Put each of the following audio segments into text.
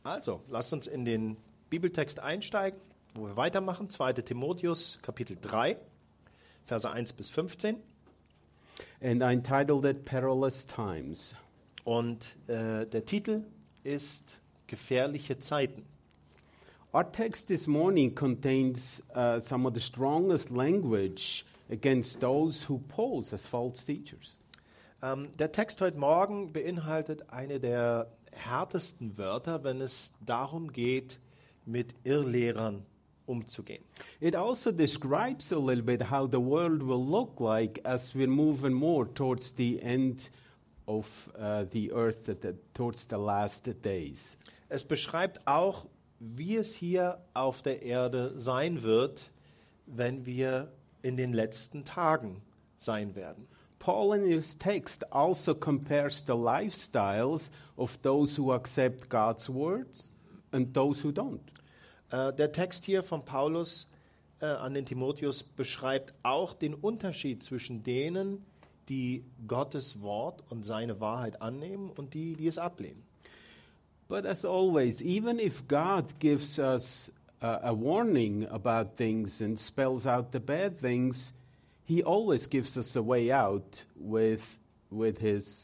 Also, lasst uns in den Bibeltext einsteigen, wo wir weitermachen. 2. Timotheus, Kapitel 3, Verse 1 bis 15. And I entitled it Perilous Times. Und der Titel ist Gefährliche Zeiten. Our text this morning contains some of the strongest language against those who pose as false teachers. Der Text heute Morgen beinhaltet eine der härtesten Wörter, wenn es darum geht, mit Irrlehrern umzugehen. It also describes a little bit how the world will look like as we're moving more towards the end of the earth, towards the last days. Es beschreibt auch, wie es hier auf der Erde sein wird, wenn wir in den letzten Tagen sein werden. Paul in his text also compares the lifestyles of those who accept God's words and those who don't. Der Text hier von Paulus an den Timotheus beschreibt auch den Unterschied zwischen denen, die Gottes Wort und seine Wahrheit annehmen und die, die es ablehnen. But as always, even if God gives us a warning about things and spells out the bad things, He always gives us a way out with his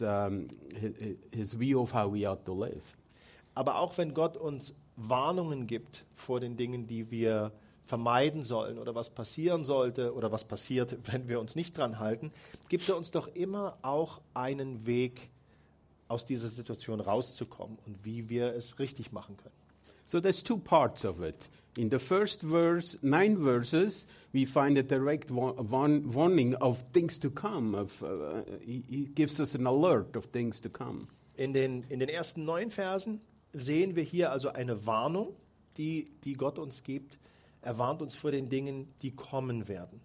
view of how we ought to live. Aber auch wenn Gott uns Warnungen gibt vor den Dingen, die wir vermeiden sollen oder was passieren sollte oder was passiert, wenn wir uns nicht dran halten, gibt er uns doch immer auch einen Weg, aus dieser Situation rauszukommen und wie wir es richtig machen können. So there's two parts of it. In the first verse, 9 verses, we find a direct warning of things to come. He gives us an alert of things to come. In den ersten 9 Versen sehen wir hier also eine Warnung, die Gott uns gibt. Er warnt uns vor den Dingen, die kommen werden.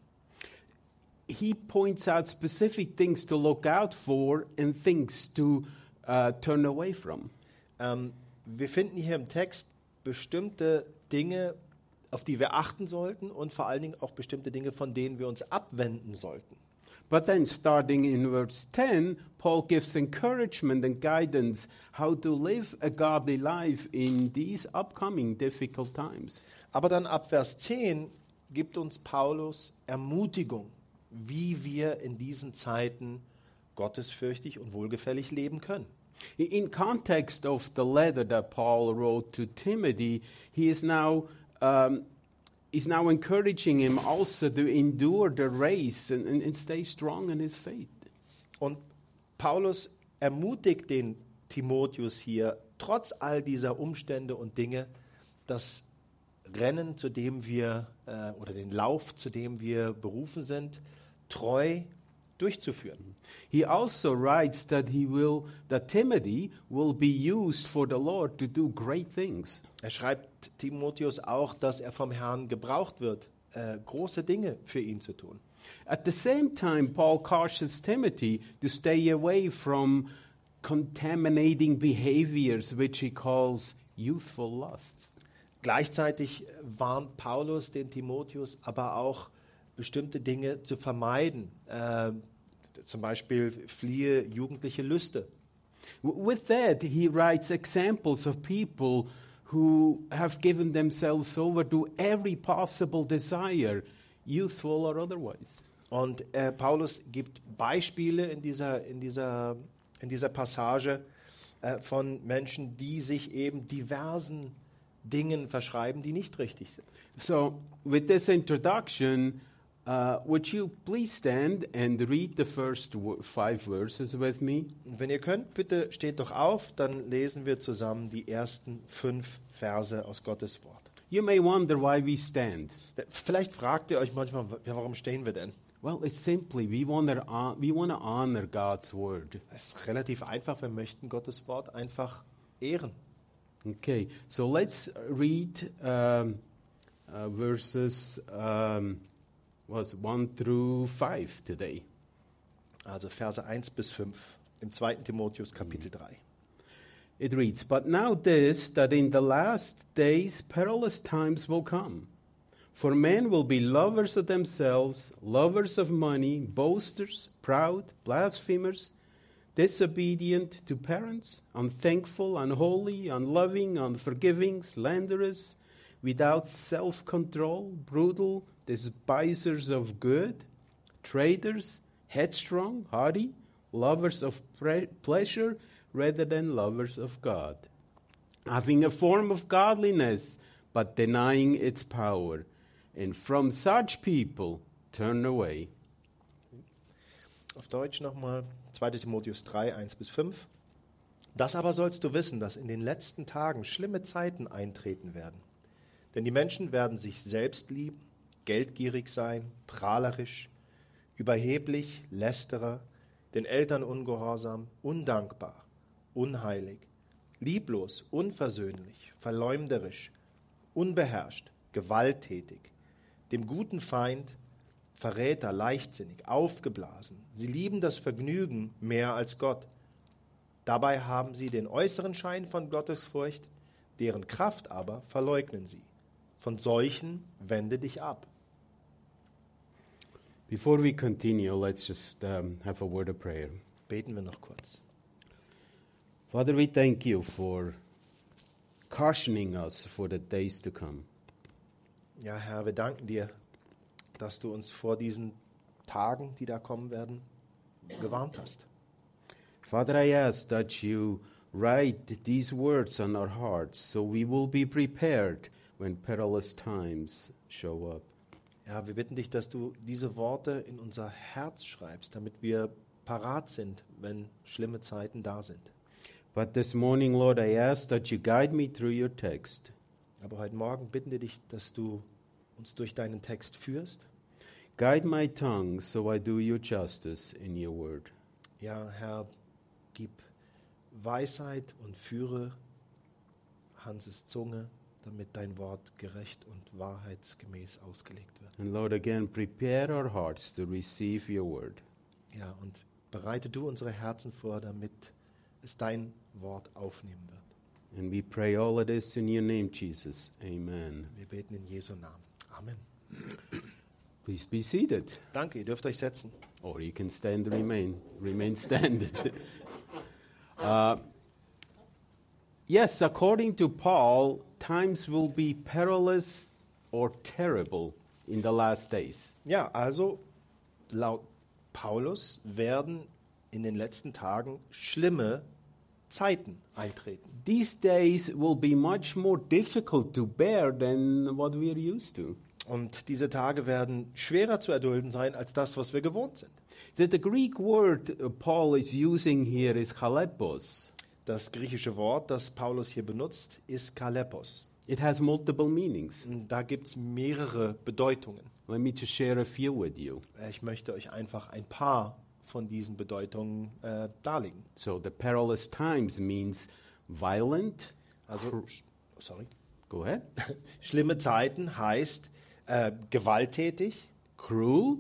He points out specific things to look out for and things to turn away from. Wir finden hier im Text bestimmte Dinge, auf die wir achten sollten und vor allen Dingen auch bestimmte Dinge, von denen wir uns abwenden sollten. But then starting in verse 10, Paul gives encouragement and guidance how to live a godly life in these upcoming difficult times. Aber dann ab Vers 10 gibt uns Paulus Ermutigung, wie wir in diesen Zeiten gottesfürchtig und wohlgefällig leben können. In context of the letter that Paul wrote to Timothy, he is now encouraging him also to endure the race and stay strong in his faith. Und Paulus ermutigt den Timotheus hier, trotz all dieser Umstände und Dinge, das Rennen, zu dem wir, oder den Lauf, zu dem wir berufen sind, treu durchzuführen. He also writes that Timothy will be used for the Lord to do great things. Er schreibt Timotheus auch, dass er vom Herrn gebraucht wird, große Dinge für ihn zu tun. At the same time, Paul cautions Timothy to stay away from contaminating behaviors which he calls youthful lusts. Gleichzeitig warnt Paulus den Timotheus aber auch, bestimmte Dinge zu vermeiden. Zum Beispiel fliehe jugendliche Lüste. With that, he writes examples of people who have given themselves over to every possible desire, youthful or otherwise. Und Paulus gibt Beispiele in dieser Passage von Menschen, die sich eben diversen Dingen verschreiben, die nicht richtig sind. So, with this introduction, would you please stand and read the first 5 verses with me? Und wenn ihr könnt, bitte steht doch auf, dann lesen wir zusammen die ersten 5 Verse aus Gottes Wort. You may wonder why we stand. Vielleicht fragt ihr euch manchmal, ja, warum stehen wir denn? Well, it's simply we want to honor God's word. Es ist relativ einfach, wir möchten Gottes Wort einfach ehren. Okay, so let's read verses 1 through 5 today. Also Verse 1 bis 5 im 2. Timotheus Kapitel 3. It reads, "But now this, that in the last days perilous times will come. For men will be lovers of themselves, lovers of money, boasters, proud, blasphemers, disobedient to parents, unthankful, unholy, unloving, unforgiving, slanderous, without self-control, brutal, despisers of good, traitors, headstrong, haughty, lovers of pleasure rather than lovers of God, having a form of godliness but denying its power. And from such people turn away. Auf Deutsch nochmal 2. Timotheus 3, 1-5. Das aber sollst du wissen, dass in den letzten Tagen schlimme Zeiten eintreten werden. Denn die Menschen werden sich selbst lieben, geldgierig sein, prahlerisch, überheblich, lästerer, den Eltern ungehorsam, undankbar, unheilig, lieblos, unversöhnlich, verleumderisch, unbeherrscht, gewalttätig, dem guten Feind, Verräter, leichtsinnig, aufgeblasen. Sie lieben das Vergnügen mehr als Gott. Dabei haben sie den äußeren Schein von Gottesfurcht, deren Kraft aber verleugnen sie. Von solchen wende dich ab. Before we continue, let's just have a word of prayer. Beten wir noch kurz. Father, we thank you for cautioning us for the days to come. Ja, Herr, wir danken dir, dass du uns vor diesen Tagen, die da kommen werden, gewarnt hast. Father, I ask that you write these words on our hearts so we will be prepared when perilous times show up. Ja, wir bitten dich, dass du diese Worte in unser Herz schreibst, damit wir parat sind, wenn schlimme Zeiten da sind. But this morning, Lord, I ask that you guide me through your text. Aber heute Morgen bitten wir dich, dass du uns durch deinen Text führst. Guide my tongue so I do you justice in your word. Ja, Herr, gib Weisheit und führe Hanses Zunge, damit dein Wort gerecht und wahrheitsgemäß ausgelegt wird. And Lord, again, prepare our hearts to receive your word. Ja, und bereite du unsere Herzen vor, damit es dein Wort aufnehmen wird. And we pray all of this in your name, Jesus. Amen. Wir beten in Jesu Namen. Amen. Please be seated. Danke, ihr dürft euch setzen. Or you can stand and remain standing. Yes, according to Paul, times will be perilous or terrible in the last days. Ja, also laut Paulus werden in den letzten Tagen schlimme Zeiten eintreten. These days will be much more difficult to bear than what we are used to. Und diese Tage werden schwerer zu erdulden sein als das, was wir gewohnt sind. The Greek word Paul is using here is kalepos. Das griechische Wort, das Paulus hier benutzt, ist kalepos. It has multiple meanings. Und da gibt es mehrere Bedeutungen. Let me just share a few with you. Ich möchte euch einfach ein paar von diesen Bedeutungen darlegen. So the perilous times means violent. Also, Go ahead. schlimme Zeiten heißt gewalttätig, Cruel,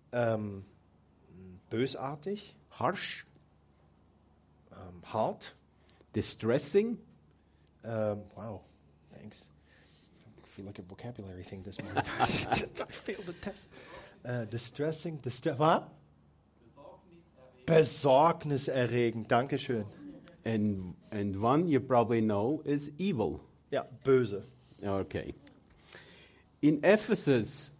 bösartig, harsh, hart. distressing, Wow, thanks. I feel like a vocabulary thing this morning. I failed the test. Distressing, was? Besorgniserregend, Dankeschön. and one you probably know is evil. Ja, böse. Okay. In Ephesus,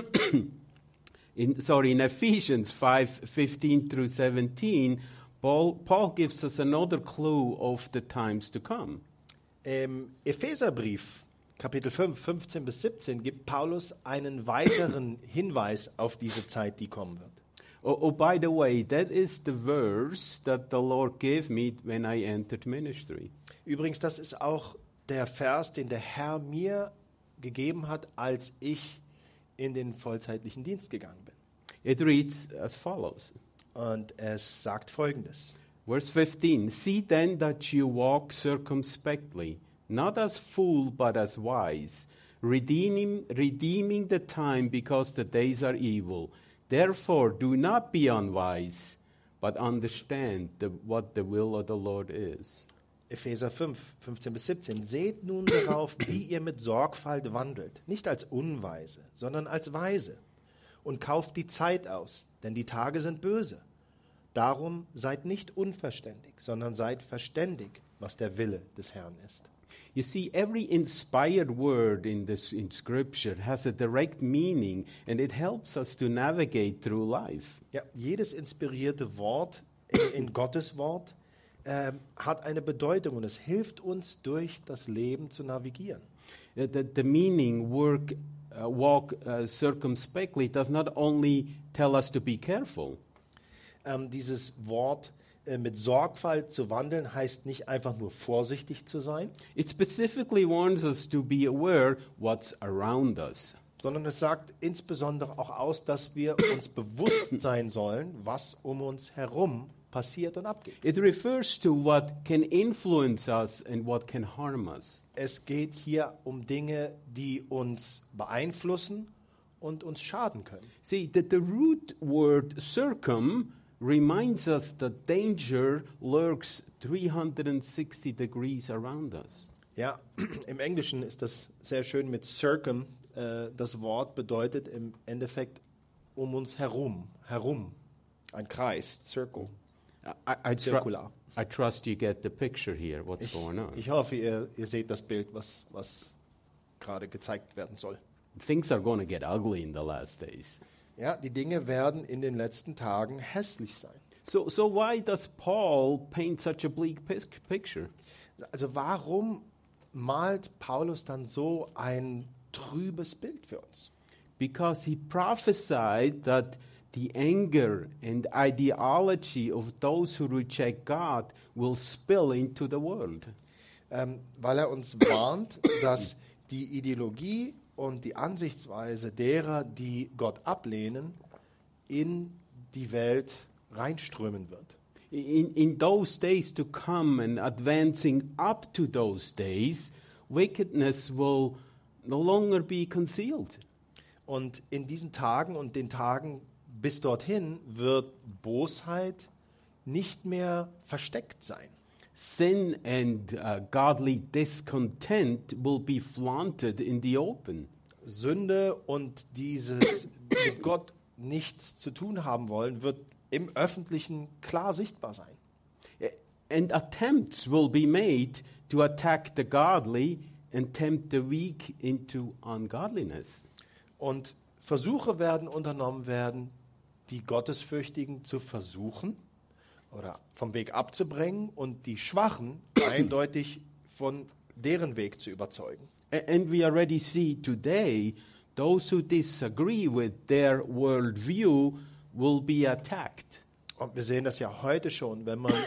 in Ephesians 5:15 through 17, Paul gives us another clue of the times to come. Im Epheserbrief, Kapitel 5, 15 bis 17, gibt Paulus einen weiteren Hinweis auf diese Zeit, die kommen wird. Oh, by the way, that is the verse that the Lord gave me when I entered ministry. Übrigens, das ist auch der Vers, den der Herr mir gegeben hat, als ich in den vollzeitlichen Dienst gegangen bin. It reads as follows. Und es sagt Folgendes. Verse 15, see then that you walk circumspectly, not as fools but as wise, redeeming the time because the days are evil. Therefore do not be unwise, but understand what the will of the Lord is. Epheser 5, 15 bis 17. Seht nun darauf, wie ihr mit Sorgfalt wandelt, nicht als Unweise, sondern als Weise. Und kauft die Zeit aus, denn die Tage sind böse. Darum seid nicht unverständig, sondern seid verständig, was der Wille des Herrn ist. You see, every inspired word in Scripture has a direct meaning, and it helps us to navigate through life. Ja, jedes inspirierte Wort in Gottes Wort hat eine Bedeutung und es hilft uns, durch das Leben zu navigieren. The meaning walk circumspectly does not only tell us to be careful. Dieses Wort mit Sorgfalt zu wandeln heißt nicht einfach nur vorsichtig zu sein, It specifically warns us to be aware what's around us. sondern es sagt insbesondere auch aus, dass wir uns bewusst sein sollen, was um uns herum passiert und abgeht. It refers to what can influence us and what can harm us. Es geht hier um Dinge, die uns beeinflussen und uns schaden können. See, the root word circum reminds us that danger lurks 360 degrees around us. Ja, im Englischen ist das sehr schön mit circum. Das Wort bedeutet im Endeffekt um uns herum, ein Kreis, Circle, zirkular. I trust you get the picture here, what's going on. Ich hoffe, ihr seht das Bild, was gerade gezeigt werden soll. Things are going to get ugly in the last days. Ja, die Dinge werden in den letzten Tagen hässlich sein. So why does Paul paint such a bleak picture? Also warum malt Paulus dann so ein trübes Bild für uns? Because he prophesied that the anger and ideology of those who reject God will spill into the world. Weil er uns warnt, dass die Ideologie und die Ansichtsweise derer, die Gott ablehnen, in die Welt reinströmen wird. In those days to come and advancing up to those days, wickedness will no longer be concealed. Und in diesen Tagen und den Tagen bis dorthin wird Bosheit nicht mehr versteckt sein. Sin and godly discontent will be flaunted in the open. Sünde und dieses mit Gott nichts zu tun haben wollen, wird im Öffentlichen klar sichtbar sein. And attempts will be made to attack the godly and tempt the weak into ungodliness. Und Versuche werden unternommen werden, die Gottesfürchtigen zu versuchen oder vom Weg abzubringen und die Schwachen eindeutig von deren Weg zu überzeugen. And we already see today those who disagree with their worldview will be attacked. Und wir sehen das ja heute schon, wenn man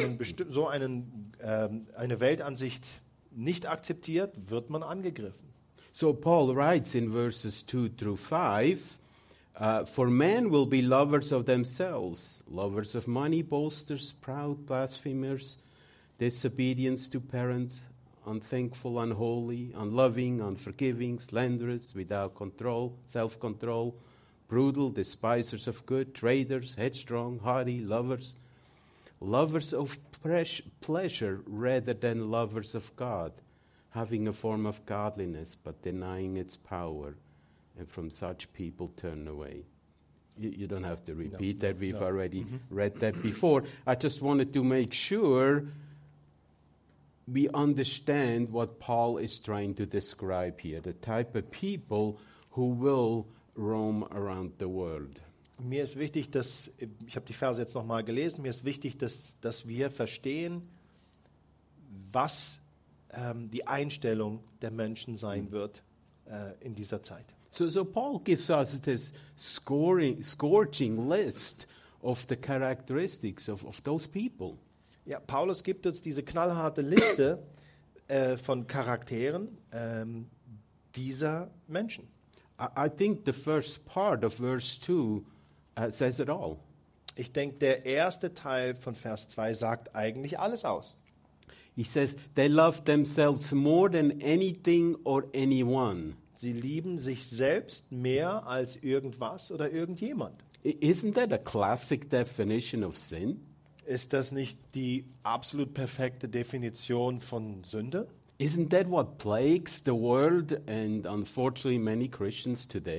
eine Weltansicht nicht akzeptiert, wird man angegriffen. So Paul writes in verses 2 through 5, for men will be lovers of themselves, lovers of money, boasters, proud, blasphemers, disobedience to parents, unthankful, unholy, unloving, unforgiving, slanderous, without control, self-control, brutal, despisers of good, traitors, headstrong, haughty, lovers of pleasure rather than lovers of God, having a form of godliness but denying its power, and from such people turn away. You don't have to repeat that. We've already read that before. I just wanted to make sure we understand what Paul is trying to describe here, the type of people who will roam around the world. Mir ist wichtig, ich habe die Verse jetzt nochmal gelesen, mir ist wichtig, dass wir verstehen, was die Einstellung der Menschen sein wird in dieser Zeit. So Paul gives us this scorching list of the characteristics of those people. Ja, Paulus gibt uns diese knallharte Liste von Charakteren dieser Menschen. I think the first part of verse 2 says it all. Ich denke, der erste Teil von Vers 2 sagt eigentlich alles aus. He says, they love themselves more than anything or anyone. Sie lieben sich selbst mehr als irgendwas oder irgendjemand. Isn't that a classic definition of sin? Ist das nicht die absolut perfekte Definition von Sünde? Isn't that what plagues the world and unfortunately many Christians today?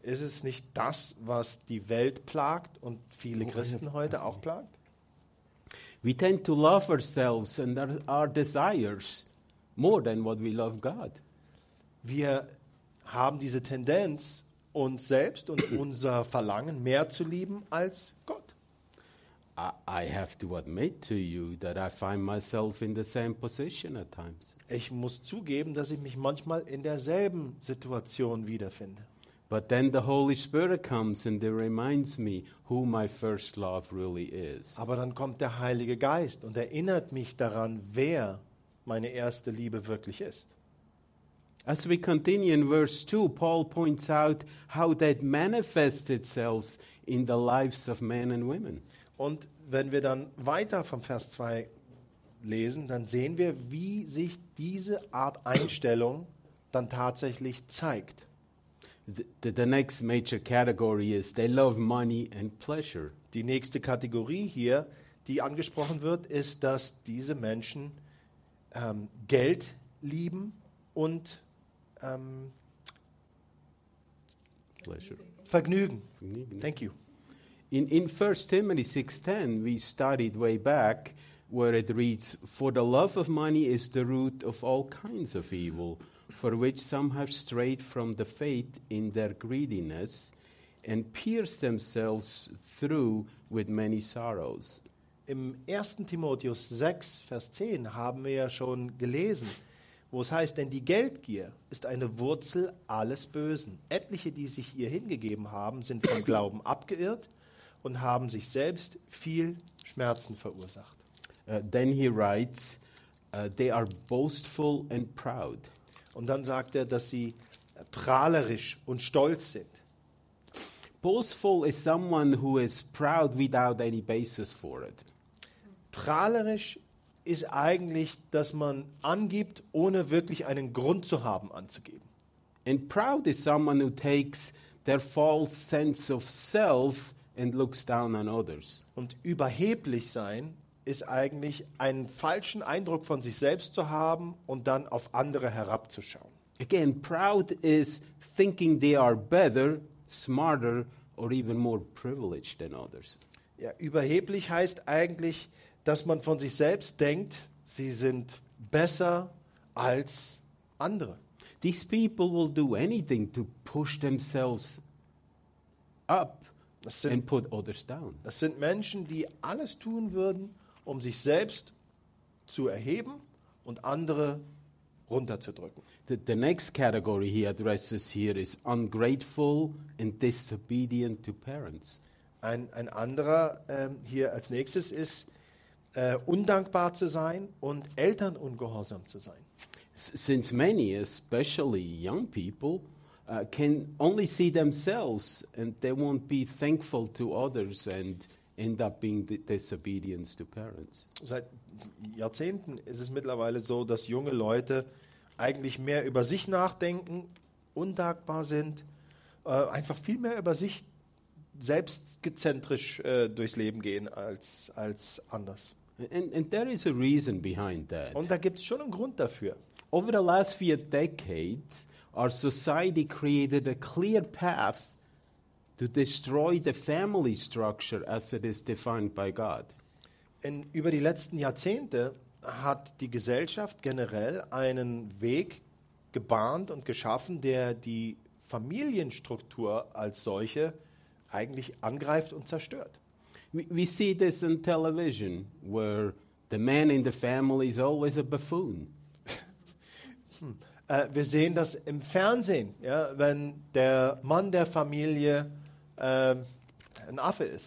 Ist es nicht das, was die Welt plagt und viele Christen heute auch plagt? We tend to love ourselves and our desires more than what we love God. Wir haben diese Tendenz, uns selbst und unser Verlangen mehr zu lieben als Gott. I have to admit to you that I find myself in the same position at times. Ich muss zugeben, dass ich mich manchmal in derselben Situation wiederfinde. But then the Holy Spirit comes and it reminds me who my first love really is. Aber dann kommt der Heilige Geist und erinnert mich daran, wer meine erste Liebe wirklich ist. As we continue in verse 2, Paul points out how that manifests itself in the lives of men and women. Und wenn wir dann weiter vom Vers 2 lesen, dann sehen wir, wie sich diese Art Einstellung dann tatsächlich zeigt. The next major category is they love money and pleasure. Die nächste Kategorie hier, die angesprochen wird, ist, dass diese Menschen Geld lieben und Pleasure. Vergnügen. Vergnügen. Thank you. In 1 Timothy 6:10, we studied way back where it reads, "For the love of money is the root of all kinds of evil, for which some have strayed from the faith in their greediness and pierced themselves through with many sorrows." Im 1. Timotheus 6, Vers 10 haben wir ja schon gelesen, wo es heißt, denn die Geldgier ist eine Wurzel alles Bösen. Etliche, die sich ihr hingegeben haben, sind vom Glauben abgeirrt und haben sich selbst viel Schmerzen verursacht. Then he writes, they are boastful and proud. Und dann sagt er, dass sie prahlerisch und stolz sind. Boastful is someone who is proud without any basis for it. Prahlerisch ist eigentlich, dass man angibt, ohne wirklich einen Grund zu haben, anzugeben. And proud is someone who takes their false sense of self and looks down on others. Und überheblich sein ist eigentlich, einen falschen Eindruck von sich selbst zu haben und dann auf andere herabzuschauen. Again, proud is thinking they are better, smarter, or even more privileged than others. Ja, überheblich heißt eigentlich, dass man von sich selbst denkt, sie sind besser als andere. These people will do anything to push themselves up Das and sind, put others down. das sind Menschen, die alles tun würden, um sich selbst zu erheben und andere runterzudrücken. The next category he addresses here is ungrateful and disobedient to parents. Ein anderer hier als nächstes ist, undankbar zu sein und Eltern ungehorsam zu sein. Since many, especially young people, can only see themselves and they won't be thankful to others and end up being disobedient to parents. Seit Jahrzehnten ist es mittlerweile so, dass junge Leute eigentlich mehr über sich nachdenken, undankbar sind, einfach viel mehr über sich selbstgezentrisch durchs Leben gehen als anders. And there is a reason behind that. Und da gibt es schon einen Grund dafür. Over the last few decades, our society created a clear path to destroy the family structure as it is defined by God. Über die letzten Jahrzehnte hat die Gesellschaft generell einen Weg gebahnt und geschaffen, der die Familienstruktur als solche eigentlich angreift und zerstört. We see this on television, where the man in the family is always a buffoon. Wir sehen das im Fernsehen, ja, wenn der Mann der Familie ein Affe ist.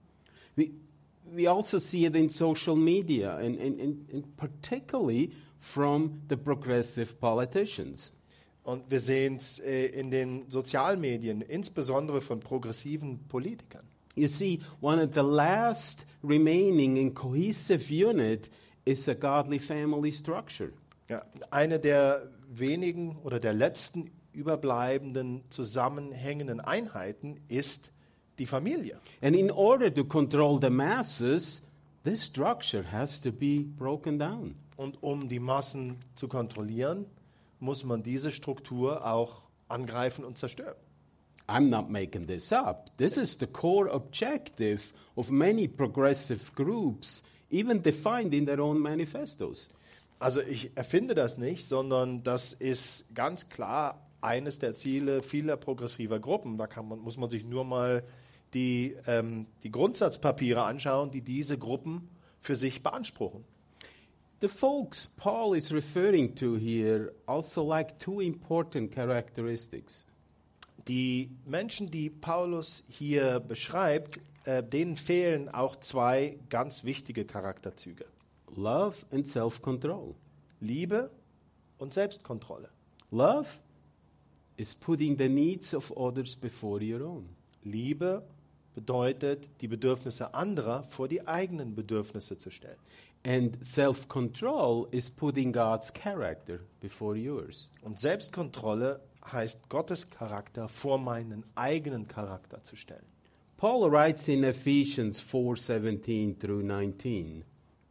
We also see it in social media, and particularly from the progressive politicians. Und wir sehen es in den Sozialmedien, insbesondere von progressiven Politikern. You see, one of the last remaining and cohesive unit is a godly family structure. Ja, eine der wenigen oder der letzten überbleibenden zusammenhängenden Einheiten ist die Familie. And in order to control the masses, this structure has to be broken down. Und um die Massen zu kontrollieren, muss man diese Struktur auch angreifen und zerstören. I'm not making this up. This is the core objective of many progressive groups, even defined in their own manifestos. Also ich erfinde das nicht, sondern das ist ganz klar eines der Ziele vieler progressiver Gruppen. Da muss man sich nur mal die Grundsatzpapiere anschauen, die diese Gruppen für sich beanspruchen. The folks Paul is referring to here also lack two important characteristics. Die Menschen, die Paulus hier beschreibt, denen fehlen auch zwei ganz wichtige Charakterzüge. Love and self-control. Liebe und Selbstkontrolle. Love is putting the needs of others before your own. Liebe bedeutet, die Bedürfnisse anderer vor die eigenen Bedürfnisse zu stellen. And self-control is putting God's character before yours. Und Selbstkontrolle heißt, Gottes Charakter vor meinen eigenen Charakter zu stellen. Paul writes in Ephesians 4:17 through 19.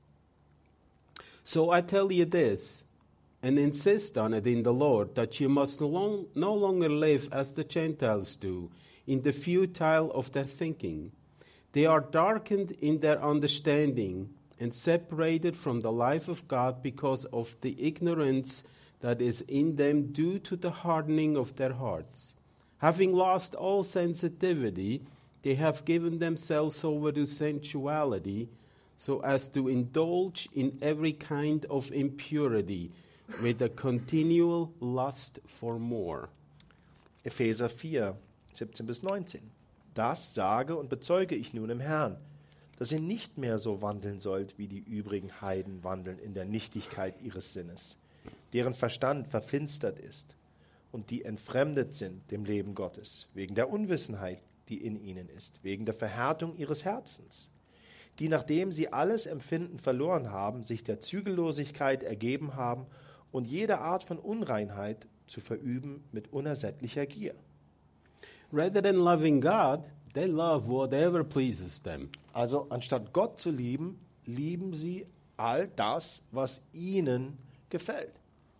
So I tell you this, and insist on it in the Lord, that you must no longer live as the Gentiles do, in the futile of their thinking. They are darkened in their understanding and separated from the life of God because of the ignorance that is in them due to the hardening of their hearts. Having lost all sensitivity, they have given themselves over to sensuality, so as to indulge in every kind of impurity, with a continual lust for more. Epheser 4, 17 bis 19. Das sage und bezeuge ich nun im Herrn, dass ihr nicht mehr so wandeln sollt, wie die übrigen Heiden wandeln in der Nichtigkeit ihres Sinnes, deren Verstand verfinstert ist und die entfremdet sind dem Leben Gottes, wegen der Unwissenheit, die in ihnen ist, wegen der Verhärtung ihres Herzens, die, nachdem sie alles Empfinden verloren haben, sich der Zügellosigkeit ergeben haben und jede Art von Unreinheit zu verüben mit unersättlicher Gier. Rather than loving God, they love whatever pleases them. Also anstatt Gott zu lieben, lieben sie all das, was ihnen gefällt.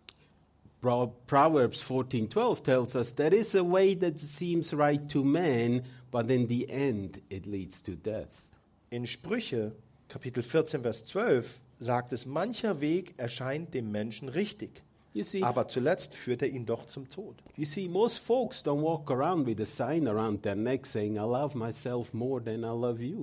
Proverbs 14:12 tells us there is a way that seems right to man, but in the end it leads to death. In Sprüche, Kapitel 14, Vers 12, sagt es, mancher Weg erscheint dem Menschen richtig, You see, aber zuletzt führt er ihn doch zum Tod. most folks don't walk around with a sign around their neck saying, I love myself more than I love you.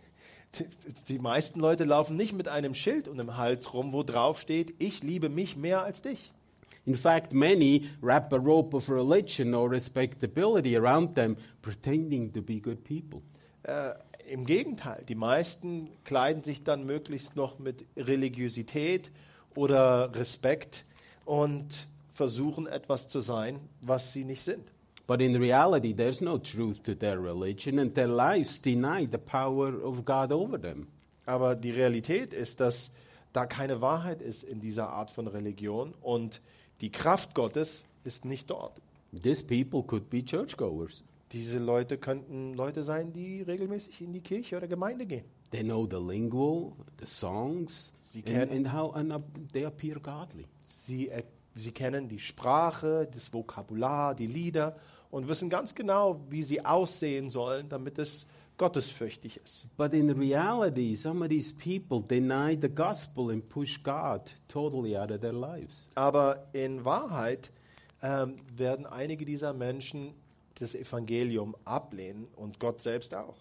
Die meisten Leute laufen nicht mit einem Schild um den Hals rum, wo drauf steht, ich liebe mich mehr als dich. In fact, many wrap a rope of religion or respectability around them, pretending to be good people. Im Gegenteil, die meisten kleiden sich dann möglichst noch mit Religiosität oder Respekt und versuchen etwas zu sein, was sie nicht sind. But in reality, there's no truth to their religion, and their lives deny the power of God over them. Aber die Realität ist, dass da keine Wahrheit ist in dieser Art von Religion und die Kraft Gottes ist nicht dort. These people could be churchgoers. Diese Leute könnten Leute sein, die regelmäßig in die Kirche oder Gemeinde gehen. They know the lingo, the songs, Sie kennen- and they appear godly. Sie kennen die Sprache, das Vokabular, die Lieder und wissen ganz genau, wie sie aussehen sollen, damit es gottesfürchtig ist. But in reality, some of these people deny the gospel and push God totally out of their lives. Aber in Wahrheit werden einige dieser Menschen das Evangelium ablehnen und Gott selbst auch.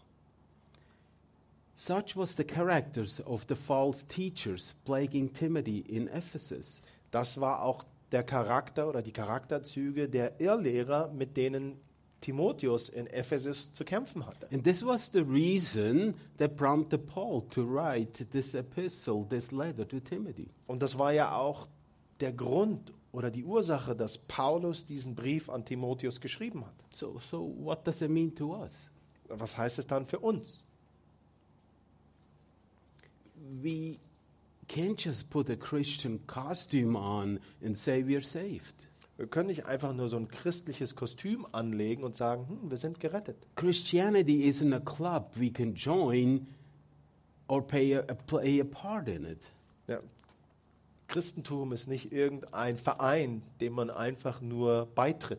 Such was the characters of the false teachers plaguing Timothy in Ephesus. Das war auch der Charakter oder die Charakterzüge der Irrlehrer, mit denen Timotheus in Ephesus zu kämpfen hatte. And this was the reason that prompted Paul to write this epistle, this letter to Timothy. Und das war ja auch der Grund oder die Ursache, dass Paulus diesen Brief an Timotheus geschrieben hat. So what does it mean to us? Was heißt es dann für uns? We can't just put a Christian costume on and say we're saved. Wir können nicht einfach nur so ein christliches Kostüm anlegen und sagen, wir sind gerettet. Christianity isn't a club we can join or play a part in it. Ja. Christentum ist nicht irgendein Verein, dem man einfach nur beitritt.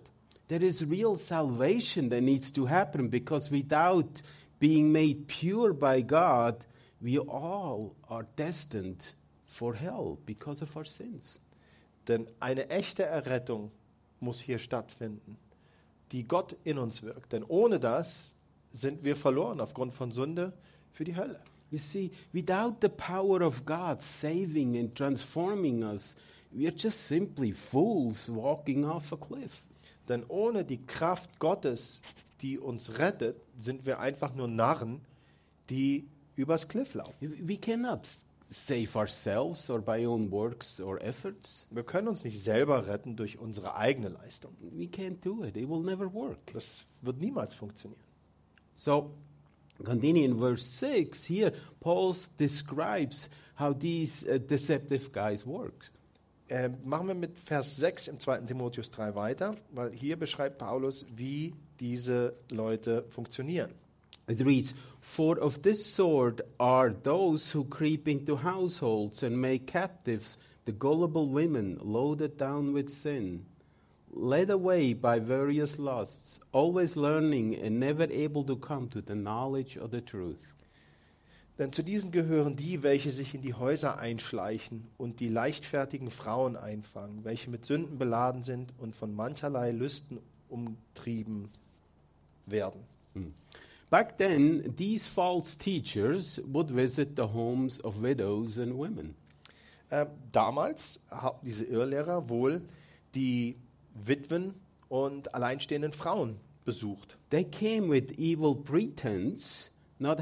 there is real salvation that needs to happen, because without being made pure by God, we all are destined for hell because of our sins. Denn eine echte Errettung muss hier stattfinden, die Gott in uns wirkt. Denn ohne das sind wir verloren aufgrund von Sünde für die Hölle. You see, without the power of God saving and transforming us, we are just simply fools walking off a cliff. Denn ohne die Kraft Gottes, die uns rettet, sind wir einfach nur Narren, die übers Cliff laufen. We cannot save ourselves or by own works or efforts. Wir können uns nicht selber retten durch unsere eigene Leistung. We can't do it. It will never work. Das wird niemals funktionieren. So, continue in verse 6, here Paul describes how these deceptive guys work. Machen wir mit Vers 6 im 2. Timotheus 3 weiter, weil hier beschreibt Paulus, wie diese Leute funktionieren. It reads, "For of this sort are those who creep into households and make captives the gullible women loaded down with sin, led away by various lusts, always learning and never able to come to the knowledge of the truth." Denn zu diesen gehören die, welche sich in die Häuser einschleichen und die leichtfertigen Frauen einfangen, welche mit Sünden beladen sind und von mancherlei Lüsten umtrieben werden. Back then, these false teachers would visit the homes of widows and women. Damals haben diese Irrlehrer wohl die Witwen und alleinstehenden Frauen besucht. They came with evil pretense, not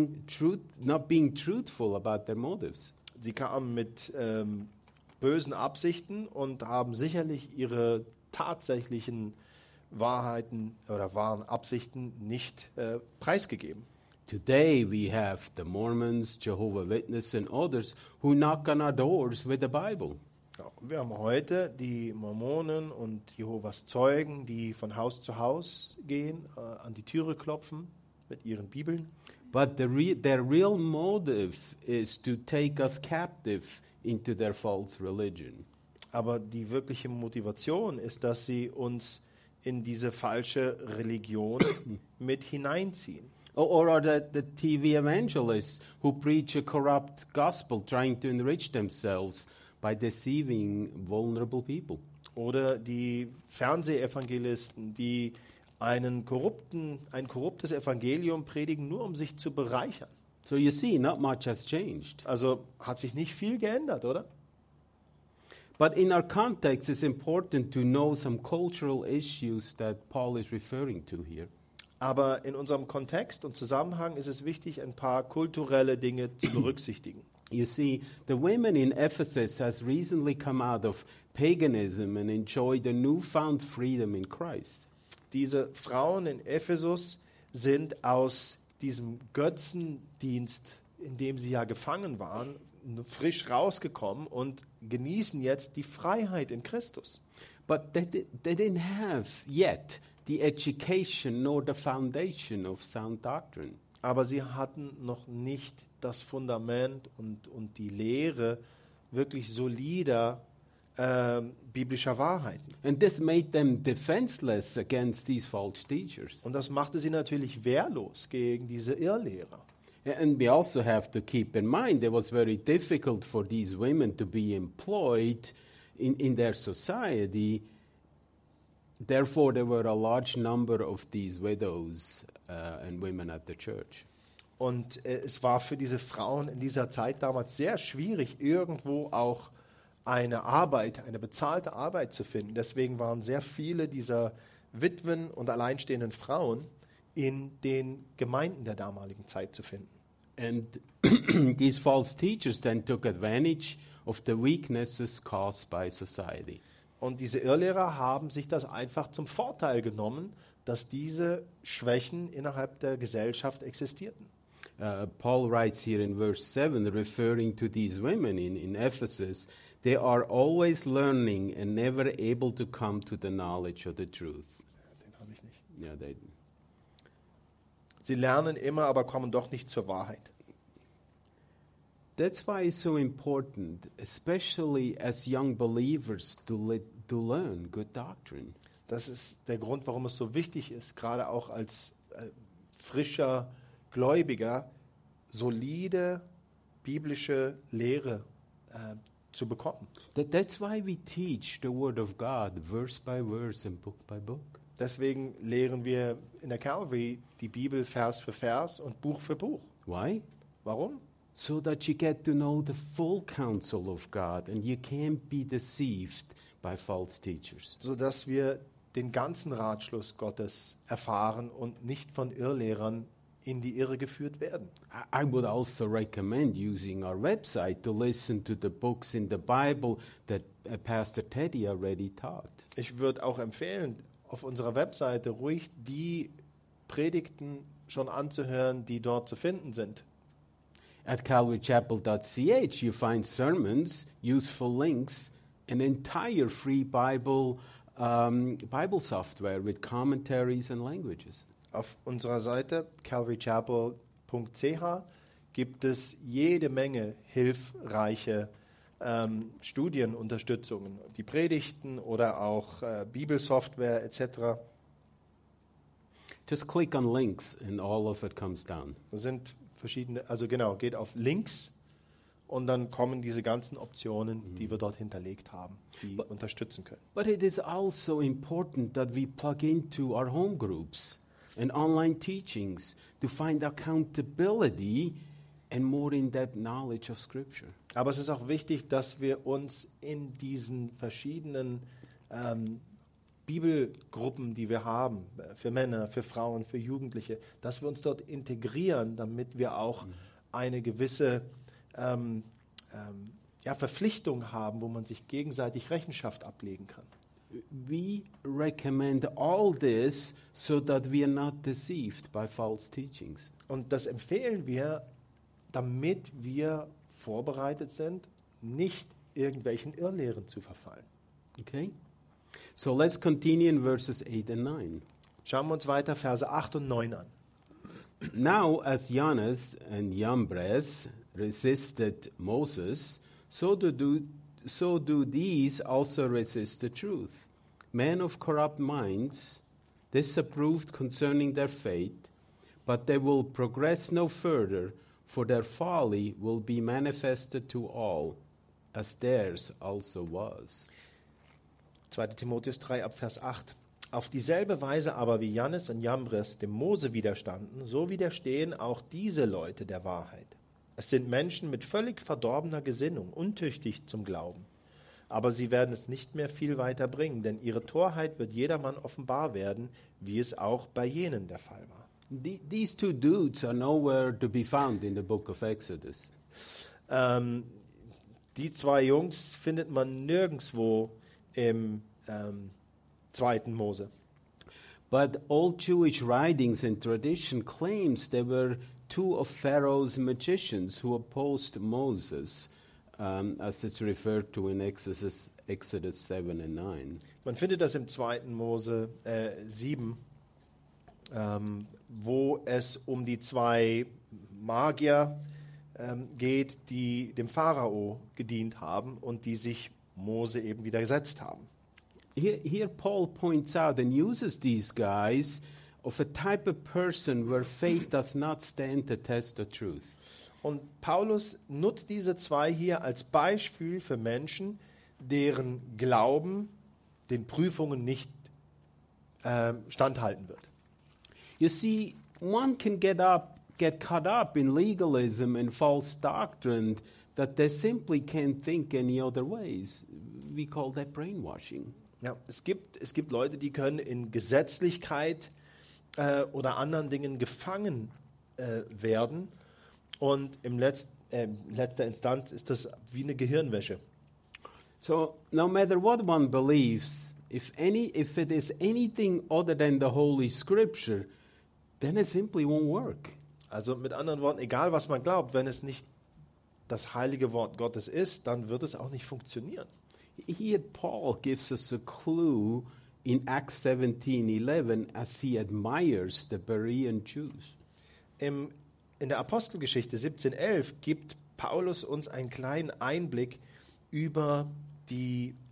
being truthful about their motives. Sie kamen mit bösen Absichten und haben sicherlich ihre tatsächlichen Wahrheiten oder wahren Absichten nicht preisgegeben. Today we have the Mormons, Jehovah's Witnesses and others who knock on our doors with the Bible. Ja, wir haben heute die Mormonen und Jehovas Zeugen, die von Haus zu Haus gehen, an die Türe klopfen mit ihren Bibeln. But their real motive is to take us captive into their false religion. Aber die wirkliche Motivation ist, dass sie uns in diese falsche Religion mit hineinziehen. Or are the TV evangelists who preach a corrupt gospel, trying to enrich themselves by deceiving vulnerable people. Oder die Fernsehevangelisten, die ein korruptes Evangelium predigen, nur um sich zu bereichern. So you see, not much has changed. Also hat sich nicht viel geändert, oder? But in our context, it's important to know some cultural issues that Paul is referring to here. Aber in unserem Kontext und Zusammenhang ist es wichtig, ein paar kulturelle Dinge zu berücksichtigen. You see, the women in Ephesus has recently come out of paganism and enjoyed a newfound freedom in Christ. Diese Frauen in Ephesus sind aus diesem Götzendienst, in dem sie ja gefangen waren, frisch rausgekommen und genießen jetzt die Freiheit in Christus. But they didn't have yet the education nor the foundation of sound doctrine. Aber sie hatten noch nicht das Fundament und die Lehre wirklich solider biblischer Wahrheiten. And this made them defenseless against these false teachers. Und das machte sie natürlich wehrlos gegen diese Irrlehrer. And we also have to keep in mind it was very difficult for these women to be employed in their society. Therefore, there were a large number of these widows and women at the church. Und es war für diese Frauen in dieser Zeit damals sehr schwierig, irgendwo auch eine bezahlte Arbeit zu finden. Deswegen waren sehr viele dieser Witwen und alleinstehenden Frauen in den Gemeinden der damaligen Zeit zu finden. And these false teachers then took advantage of the weaknesses caused by society. Und diese Irrlehrer haben sich das einfach zum Vorteil genommen, dass diese Schwächen innerhalb der Gesellschaft existierten. Paul writes here in verse 7, referring to these women in Ephesus, they are always learning and never able to come to the knowledge of the truth. Den habe ich nicht. Yeah, Sie lernen immer, aber kommen doch nicht zur Wahrheit. That's why it's so important, especially as young believers, to to learn good doctrine. Das ist der Grund, warum es so wichtig ist, gerade auch als frischer Gläubiger, solide biblische Lehre zu bekommen. That's why we teach the Word of God, verse by verse and book by book. Deswegen lehren wir in der Calvary die Bibel Vers für Vers und Buch für Buch. Why? Warum? So that you get to know the full counsel of God and you can't be deceived by false teachers. Sodass wir den ganzen Ratschluss Gottes erfahren und nicht von Irrlehrern in die Irre geführt werden. I would also recommend using our website to listen to the books in the Bible that Pastor Teddy already taught. Ich würde auch empfehlen, auf unserer Webseite ruhig die Predigten schon anzuhören, die dort zu finden sind. At calvarychapel.ch you find sermons, useful links, an entire free Bible software with commentaries and languages. Auf unserer Seite calvarychapel.ch gibt es jede Menge hilfreiche Studienunterstützungen, die Predigten oder auch Bibelsoftware etc. Just click on links and all of it comes down. Das sind verschiedene, also genau, geht auf Links und dann kommen diese ganzen Optionen, die wir dort hinterlegt haben, die unterstützen können. But it is also important that we plug into our home groups and online teachings to find accountability and more in-depth knowledge of Scripture. Aber es ist auch wichtig, dass wir uns in diesen verschiedenen Bibelgruppen, die wir haben, für Männer, für Frauen, für Jugendliche, dass wir uns dort integrieren, damit wir auch eine gewisse Verpflichtung haben, wo man sich gegenseitig Rechenschaft ablegen kann. We recommend all this so that we are not deceived by false teachings. Und das empfehlen wir, damit wir vorbereitet sind, nicht irgendwelchen Irrlehren zu verfallen. Okay? So let's continue in verses 8 and 9. Schauen wir uns weiter Verse 8 und 9 an. Now, as Jannes and Jambres resisted Moses, so do these also resist the truth. Men of corrupt minds, disapproved concerning their faith, but they will progress no further, for their folly will be manifested to all, as theirs also was. 2. Timotheus 3 ab Vers 8. Auf dieselbe Weise aber wie Jannes und Jambres dem Mose widerstanden, so widerstehen auch diese Leute der Wahrheit. Es sind Menschen mit völlig verdorbener Gesinnung, untüchtig zum Glauben. Aber sie werden es nicht mehr viel weiter bringen, denn ihre Torheit wird jedermann offenbar werden, wie es auch bei jenen der Fall war. These two dudes are nowhere to be found in the book of Exodus. Die zwei Jungs findet man nirgendwo im 2. Mose. But all Jewish writings and tradition claims they were two of Pharaoh's magicians who opposed Moses, as it's referred to in Exodus 7 and 9. Man findet das im 2. Mose 7, wo es um die zwei Magier geht, die dem Pharao gedient haben und die sich Mose eben widersetzt haben. Here Paul points out and uses these guys of a type of person where faith does not stand the test of truth. Und Paulus nutzt diese zwei hier als Beispiel für Menschen, deren Glauben den Prüfungen nicht standhalten wird. You see, one can get caught up in legalism and false doctrine that they simply can't think any other ways. We call that brainwashing. Ja, es gibt Leute, die können in Gesetzlichkeit oder anderen Dingen gefangen werden und im letzter Instanz ist das wie eine Gehirnwäsche. So no matter what one believes, if it is anything other than the Holy Scripture, then it simply won't work. Also mit anderen Worten, egal was man glaubt, wenn es nicht das heilige Wort Gottes ist, dann wird es auch nicht funktionieren. Here Paul gives us a clue in Acts 17:11 as he admires the Berean Jews. In der Apostelgeschichte 17,11 gibt Paulus uns einen kleinen Einblick über die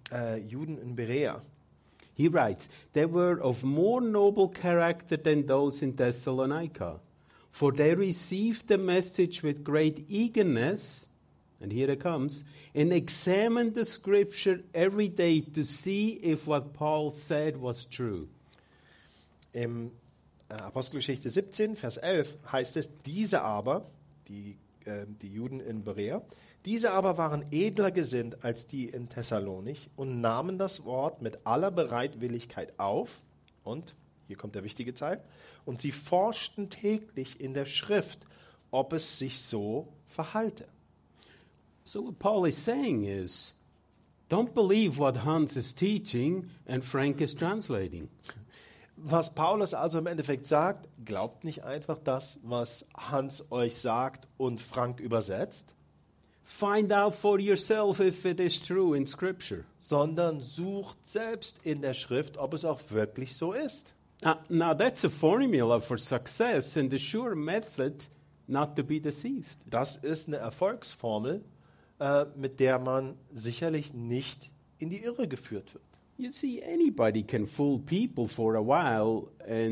Juden in Berea. He writes, "They were of more noble character than those in Thessalonica, for they received the message with great eagerness," and here it comes, "and examined the scripture every day to see if what Paul said was true." Im Apostelgeschichte 17, Vers 11 heißt es, diese aber, die Juden in Berea, diese aber waren edler gesinnt als die in Thessalonich und nahmen das Wort mit aller Bereitwilligkeit auf. Und, hier kommt der wichtige Teil, und sie forschten täglich in der Schrift, ob es sich so verhalte. So what Paul is saying is, don't believe what Hans is teaching and Frank is translating. Was Paulus also im Endeffekt sagt, glaubt nicht einfach das, was Hans euch sagt und Frank übersetzt, Find out for yourself if it is true in Scripture. sondern sucht selbst in der Schrift, ob es auch wirklich so ist. Now that's a formula for success and a sure method not to be deceived. Das ist eine Erfolgsformel, mit der man sicherlich nicht in die Irre geführt wird. You see, anybody can fool people for a while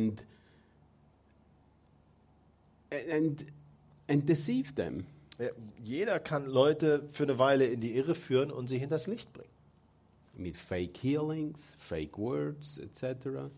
and deceive them. Ja, jeder kann Leute für eine Weile in die Irre führen und sie hinters Licht bringen. With fake healings, fake words, etc.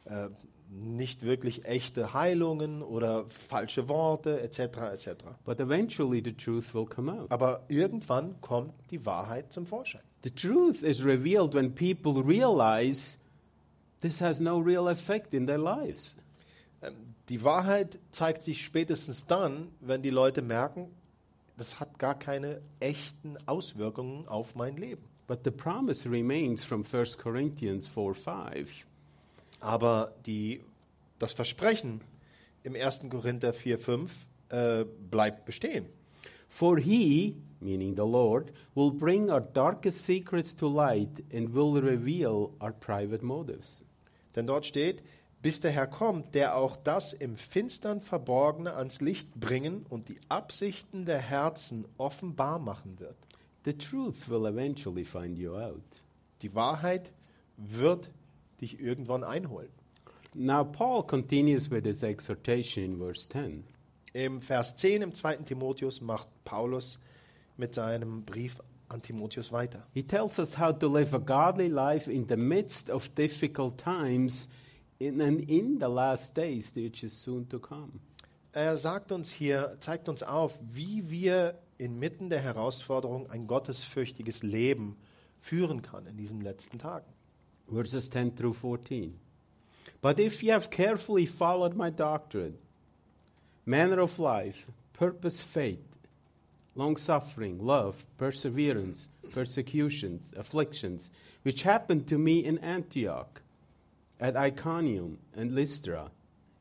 Nicht wirklich echte Heilungen oder falsche Worte etc. etc. But eventually the truth will come out. Aber irgendwann kommt die Wahrheit zum Vorschein. The truth is revealed when people realize this has no real effect in their lives. Die Wahrheit zeigt sich spätestens dann, wenn die Leute merken, das hat gar keine echten Auswirkungen auf mein Leben. But the promise remains from 1 Corinthians 4:5. Aber das Versprechen im 1. Korinther 4,5 bleibt bestehen. For he, meaning the Lord, will bring our darkest secrets to light and will reveal our private motives. Denn dort steht, bis der Herr kommt, der auch das im Finstern Verborgene ans Licht bringen und die Absichten der Herzen offenbar machen wird. The truth will eventually find you out. Die Wahrheit wird dich irgendwann einholen. Now Paul continues with his exhortation in verse 10. Im Vers 10 im 2. Timotheus macht Paulus mit seinem Brief an Timotheus weiter. He tells us how to live a godly life in the midst of difficult times and in the last days which is soon to come. Er sagt uns hier, zeigt uns auf, wie wir inmitten der Herausforderung ein gottesfürchtiges Leben führen kann in diesen letzten Tagen. Verses 10 through 14. But if ye have carefully followed my doctrine, manner of life, purpose, faith, long-suffering, love, perseverance, persecutions, afflictions, which happened to me in Antioch, at Iconium and Lystra,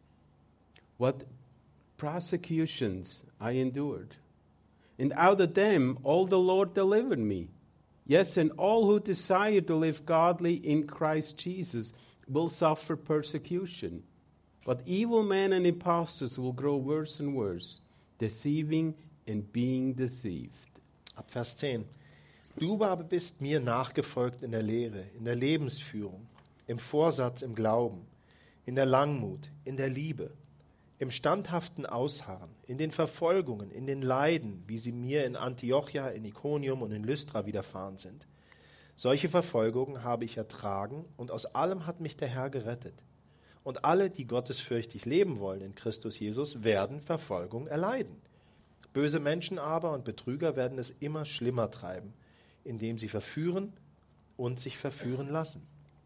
what persecutions I endured. And out of them all the Lord delivered me. Yes, and all who desire to live godly in Christ Jesus will suffer persecution. But evil men and impostors will grow worse and worse, deceiving and being deceived. Ab Vers 10. Du aber bist mir nachgefolgt in der Lehre, in der Lebensführung, im Vorsatz, im Glauben, in der Langmut, in der Liebe, im standhaften Ausharren, in den Verfolgungen, in den Leiden, wie sie mir in Antiochia, in Iconium und in Lystra widerfahren sind. Solche Verfolgungen habe ich ertragen und aus allem hat mich der Herr gerettet. Und alle, die gottesfürchtig leben wollen in Christus Jesus, werden Verfolgung erleiden. Böse Menschen aber und Betrüger werden es immer schlimmer treiben, indem sie verführen und sich verführen lassen.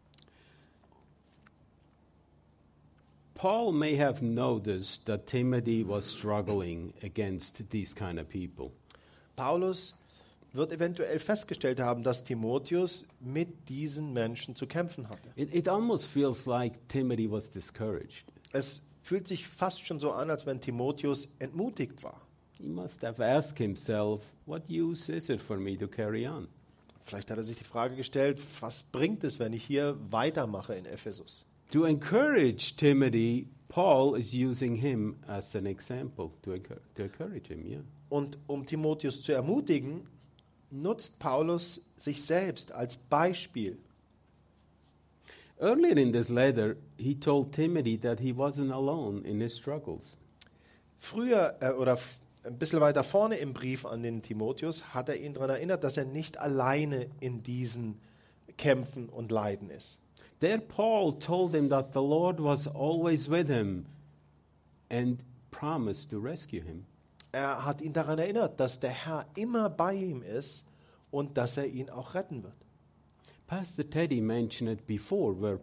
Paul may have noticed that Timothy was struggling against these kind of people. Paulus wird eventuell festgestellt haben, dass Timotheus mit diesen Menschen zu kämpfen hatte. It almost feels like Timothy was discouraged. Es fühlt sich fast schon so an, als wenn Timotheus entmutigt war. He must have asked himself, what use is it for me to carry on? Vielleicht hat er sich die Frage gestellt, was bringt es, wenn ich hier weitermache in Ephesus? To encourage Timothy, Paul is using him as an example to encourage him, yeah. Und um Timotheus zu ermutigen, nutzt Paulus sich selbst als Beispiel. Earlier in this letter, he told Timothy that he wasn't alone in his struggles. Früher ein bisschen weiter vorne im Brief an den Timotheus hat er ihn daran erinnert, dass er nicht alleine in diesen Kämpfen und Leiden ist. There Paul told him that the Lord was always with him and promised to rescue him. Er hat ihn daran erinnert, dass der Herr immer bei ihm ist und dass er ihn auch retten wird. Pastor Teddy mentioned it before where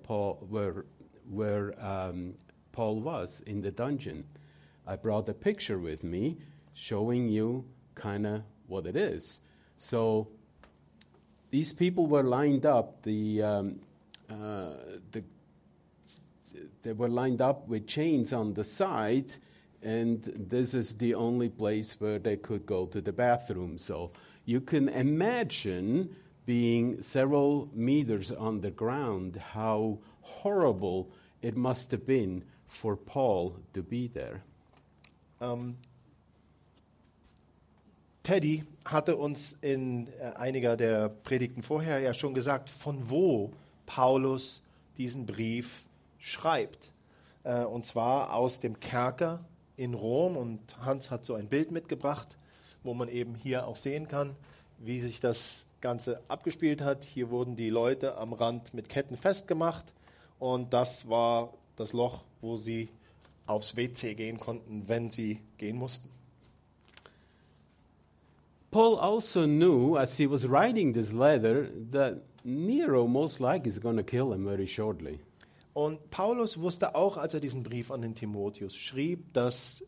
Paul was in the dungeon. I brought a picture with me showing you kind of what it is. So these people were lined up. They were lined up with chains on the side, and this is the only place where they could go to the bathroom. So you can imagine being several meters on the ground, how horrible it must have been for Paul to be there. Teddy hatte uns in einiger der Predigten vorher ja schon gesagt, von wo Paulus diesen Brief schreibt. Und zwar aus dem Kerker in Rom. Und Hans hat so ein Bild mitgebracht, wo man eben hier auch sehen kann, wie sich das Ganze abgespielt hat. Hier wurden die Leute am Rand mit Ketten festgemacht. Und das war das Loch, wo sie aufs WC gehen konnten, wenn sie gehen mussten. Paul also knew, as he was writing this letter, that Nero most likely is going to kill him very shortly. Und Paulus wusste auch, als er diesen Brief an den Timotheus schrieb, dass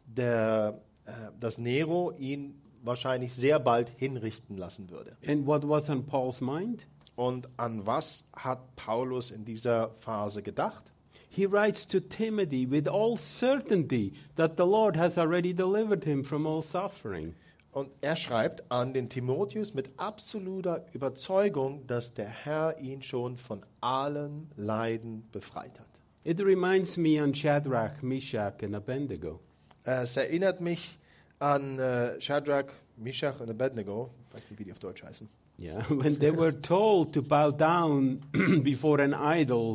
Nero ihn wahrscheinlich sehr bald hinrichten lassen würde. And what was on Paul's mind? Und an was hat Paulus in dieser Phase gedacht? He writes to Timothy with all certainty that the Lord has already delivered him from all suffering. Und er schreibt an den Timotheus mit absoluter Überzeugung, dass der Herr ihn schon von allem Leiden befreit hat. It reminds me on Shadrach, Meshach and Abednego. Es erinnert mich an Shadrach, Meshach und Abednego. Ich weiß nicht, wie die auf Deutsch heißen. Yeah, when they were told to bow down before an idol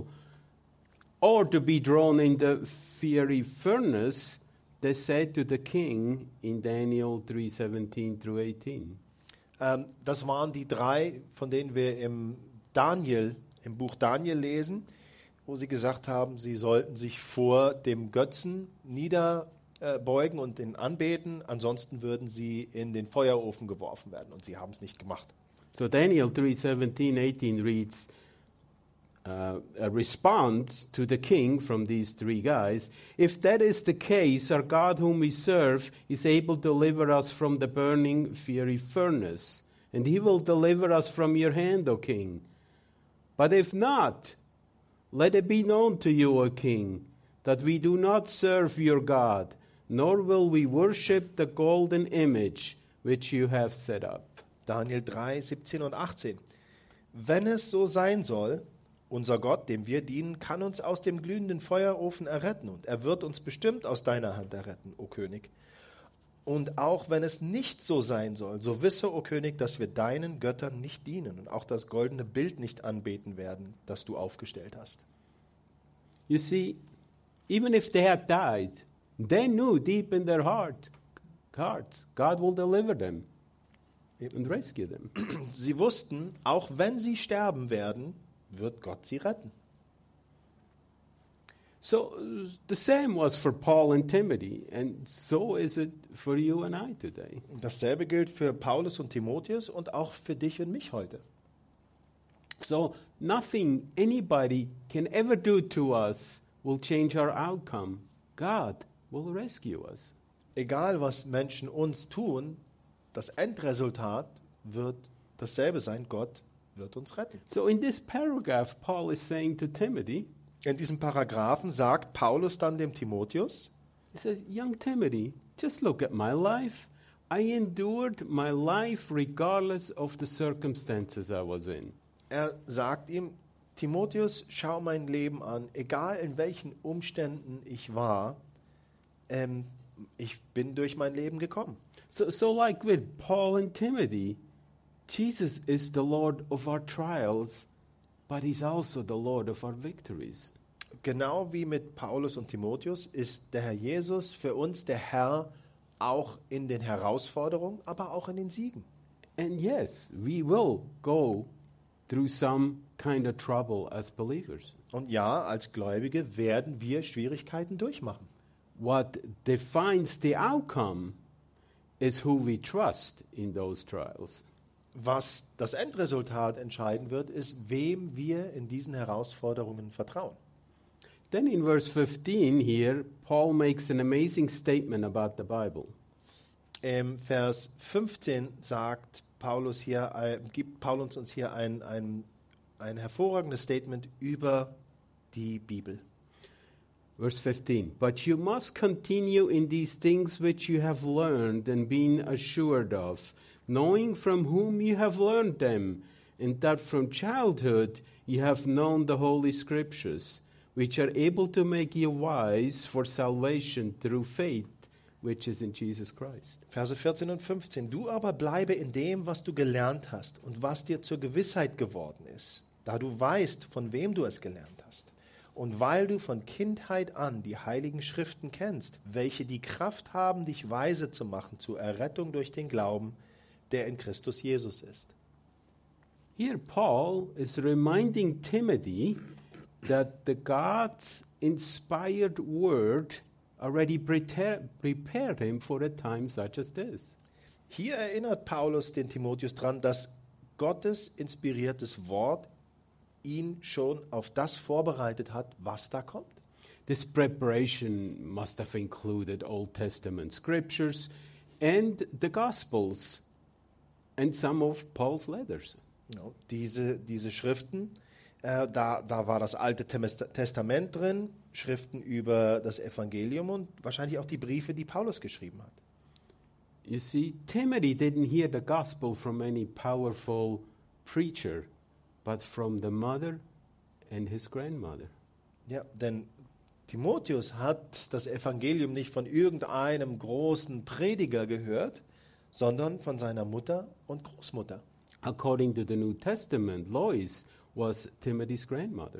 or to be drawn in the fiery furnace, they said to the king in Daniel 3:17 through 18. Das waren die drei, von denen wir im Buch Daniel lesen, wo sie gesagt haben, sie sollten sich vor dem Götzen niederbeugen und ihn anbeten, ansonsten würden sie in den Feuerofen geworfen werden, und sie haben es nicht gemacht. So Daniel 3:17, 18 reads a response to the king from these three guys. If that is the case, our God whom we serve is able to deliver us from the burning fiery furnace, and he will deliver us from your hand, O king. But if not, let it be known to you, O king, that we do not serve your God, nor will we worship the golden image which you have set up. Daniel 3, 17 und 18. Wenn es so sein soll, unser Gott, dem wir dienen, kann uns aus dem glühenden Feuerofen erretten, und er wird uns bestimmt aus deiner Hand erretten, o König. Und auch wenn es nicht so sein soll, so wisse, o König, dass wir deinen Göttern nicht dienen und auch das goldene Bild nicht anbeten werden, das du aufgestellt hast. You see, even if they had died, they knew deep in their hearts, God will deliver them and rescue them. Sie wussten, auch wenn sie sterben werden, wird Gott sie retten. So the same was for Paul and Timothy, and so is it for you and I today. Dasselbe gilt für Paulus und Timotheus und auch für dich und mich heute. So nothing anybody can ever do to us will change our outcome. God will rescue us. Egal, was Menschen uns tun, das Endresultat wird dasselbe sein. Gott wird uns retten. So in this paragraph, Paul is saying to Timothy, in diesem Paragraphen sagt Paulus dann dem Timotheus, he says, young Timothy, just look at my life. I endured my life regardless of the circumstances I was in. Er sagt ihm, Timotheus, schau mein Leben an, egal in welchen Umständen ich war, ich bin durch mein Leben gekommen. So like with Paul and Timothy, Jesus is the Lord of our trials, but he's also the Lord of our victories. Genau wie mit Paulus und Timotheus ist der Herr Jesus für uns der Herr auch in den Herausforderungen, aber auch in den Siegen. And yes, we will go through some kind of trouble as believers. Und ja, als Gläubige werden wir Schwierigkeiten durchmachen. What defines the outcome is who we trust in those trials. Was das Endresultat entscheiden wird, ist, wem wir in diesen Herausforderungen vertrauen. Then in verse 15 here, Paul makes an amazing statement about the Bible. Im Vers 15 gibt Paulus uns hier ein hervorragendes Statement über die Bibel. Verse 15, but you must continue in these things which you have learned and been assured of, knowing from whom you have learned them, and that from childhood you have known the Holy Scriptures, which are able to make you wise for salvation through faith, which is in Jesus Christ. Verse 14 und 15. Du aber bleibe in dem, was du gelernt hast und was dir zur Gewissheit geworden ist, da du weißt, von wem du es gelernt hast. Und weil du von Kindheit an die heiligen Schriften kennst, welche die Kraft haben, dich weise zu machen zur Errettung durch den Glauben, der in Christus Jesus ist. Here Paul is reminding Timothy that the God's inspired word already prepared him for a time such as this. Hier erinnert Paulus den Timotheus daran, dass Gottes inspiriertes Wort ihn schon auf das vorbereitet hat, was da kommt. This preparation must have included Old Testament scriptures and the Gospels and some of Paul's letters. Ja, diese Schriften, da war das Alte Testament drin, Schriften über das Evangelium und wahrscheinlich auch die Briefe, die Paulus geschrieben hat. You see, Timothy didn't hear the gospel from any powerful preacher, but from the mother and his grandmother. Ja, denn Timotheus hat das Evangelium nicht von irgendeinem großen Prediger gehört, sondern von seiner Mutter und Großmutter. According to the New Testament, Lois was Timothy's grandmother.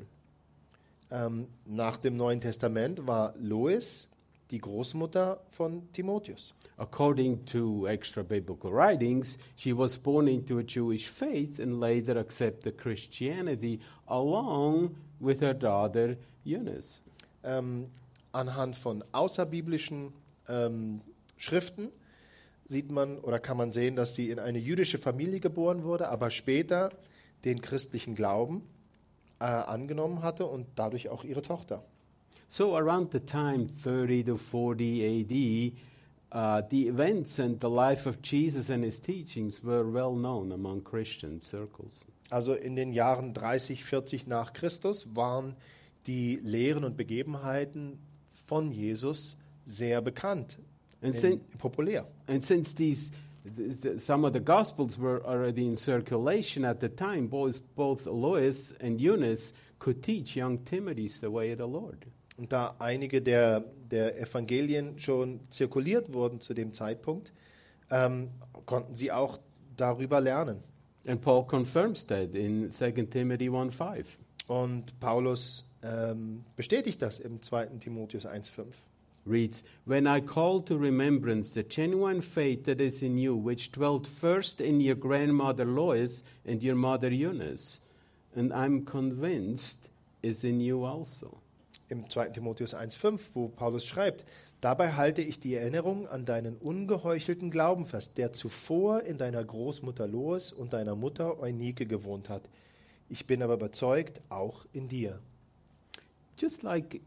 Nach dem Neuen Testament war Lois die Großmutter von Timotheus. According to extra biblical writings, she was born into a Jewish faith and later accepted Christianity along with her daughter Eunice. Anhand von außerbiblischen Schriften sieht man oder kann man sehen, dass sie in eine jüdische Familie geboren wurde, aber später den christlichen Glauben angenommen hatte und dadurch auch ihre Tochter. So around the time 30 to 40 AD, the events and the life of Jesus and his teachings were well known among Christian circles. Also in den Jahren 30, 40 nach Christus waren die Lehren und Begebenheiten von Jesus sehr bekannt, populär. And since some of the Gospels were already in circulation at the time, both Lois and Eunice could teach young Timothy the way of the Lord. Und da einige der Evangelien schon zirkuliert wurden zu dem Zeitpunkt, konnten sie auch darüber lernen. And Paul confirms that in 2 Timothy 1:5. Und Paulus bestätigt das im 2. Timotheus 1,5. Reads, when I call to remembrance the genuine faith that is in you, which dwelt first in your grandmother Lois and your mother Eunice, and I'm convinced is in you also. Im 2. Timotheus 1,5, wo Paulus schreibt, dabei halte ich die Erinnerung an deinen ungeheuchelten Glauben fest, der zuvor in deiner Großmutter Lois und deiner Mutter Eunike gewohnt hat. Ich bin aber überzeugt, auch in dir. Just like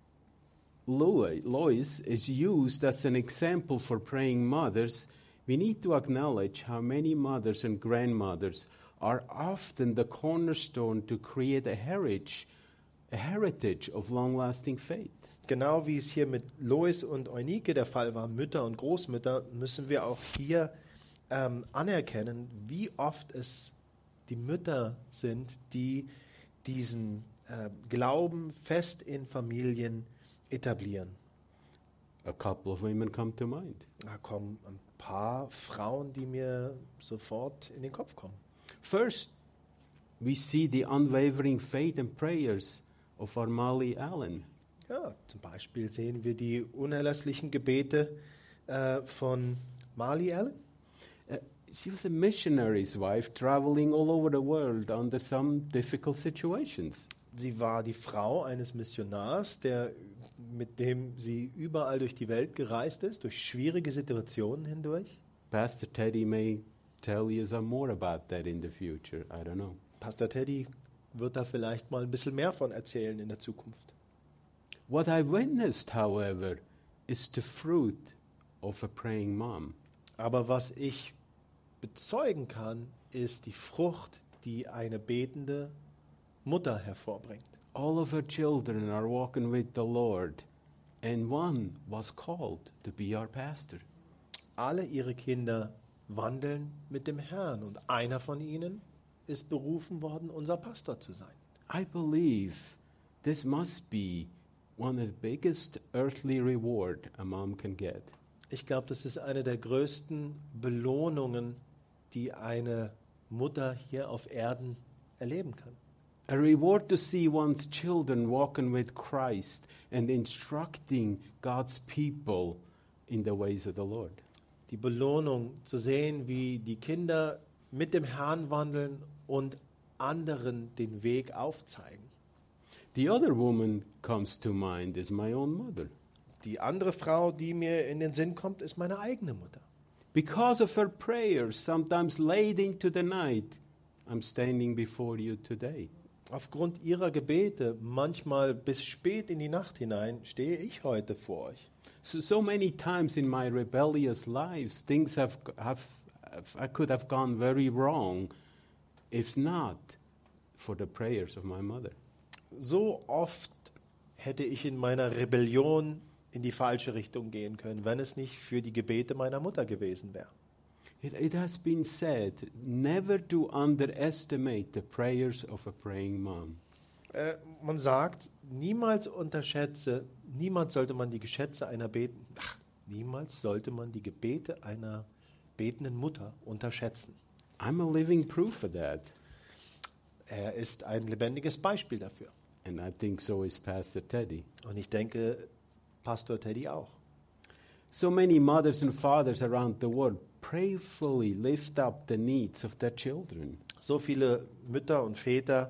Lois is used as an example for praying mothers, we need to acknowledge how many mothers and grandmothers are often the cornerstone to create a heritage of long-lasting faith. Genau wie es hier mit Lois und Eunike der Fall war, Mütter und Großmütter, müssen wir auch hier anerkennen, wie oft es die Mütter sind, die diesen Glauben fest in Familien etablieren. A couple of women come to mind. Da kommen ein paar Frauen, die mir sofort in den Kopf kommen. First, we see the unwavering faith and prayers of our Mali Allen. Ja, zum Beispiel sehen wir die unerlässlichen Gebete von Mali Allen. She was a missionary's wife traveling all over the world under some difficult situations. Sie war die Frau eines Missionars, mit dem sie überall durch die Welt gereist ist, durch schwierige Situationen hindurch. Pastor Teddy may tell you some more about that in the future. I don't know. Pastor Teddy wird da vielleicht mal ein bisschen mehr von erzählen in der Zukunft. What I witnessed, however, is the fruit of a praying mom. Aber was ich bezeugen kann, ist die Frucht, die eine betende Mutter hervorbringt. All of her children are walking with the Lord, and one was called to be our pastor. Alle ihre Kinder wandeln mit dem Herrn und einer von ihnen ist berufen worden, unser Pastor zu sein. I believe this must be one of the biggest earthly reward a mom can get. Ich glaube, das ist eine der größten Belohnungen, die eine Mutter hier auf Erden erleben kann. A reward to see one's children walking with Christ and instructing God's people in the ways of the Lord. Die Belohnung zu sehen, wie die Kinder mit dem Herrn wandeln und anderen den Weg aufzeigen. The other woman comes to mind is my own mother. Die andere Frau, die mir in den Sinn kommt, ist meine eigene Mutter. Because of her prayers, sometimes late into the night, I'm standing before you today. Aufgrund ihrer Gebete, manchmal bis spät in die Nacht hinein, stehe ich heute vor euch. So many times in my rebellious lives, things I could have gone very wrong, if not for the prayers of my mother. So oft hätte ich in meiner Rebellion in die falsche Richtung gehen können, wenn es nicht für die Gebete meiner Mutter gewesen wäre. It has been said, never to underestimate the prayers of a praying mom. Man sagt, niemals sollte man die Gebete einer betenden Mutter unterschätzen. I'm a living proof of that. Er ist ein lebendiges Beispiel dafür. And I think so is Pastor Teddy. Und ich denke, Pastor Teddy auch. So many mothers and fathers around the world prayerfully lift up the needs of their children. So viele Mütter und Väter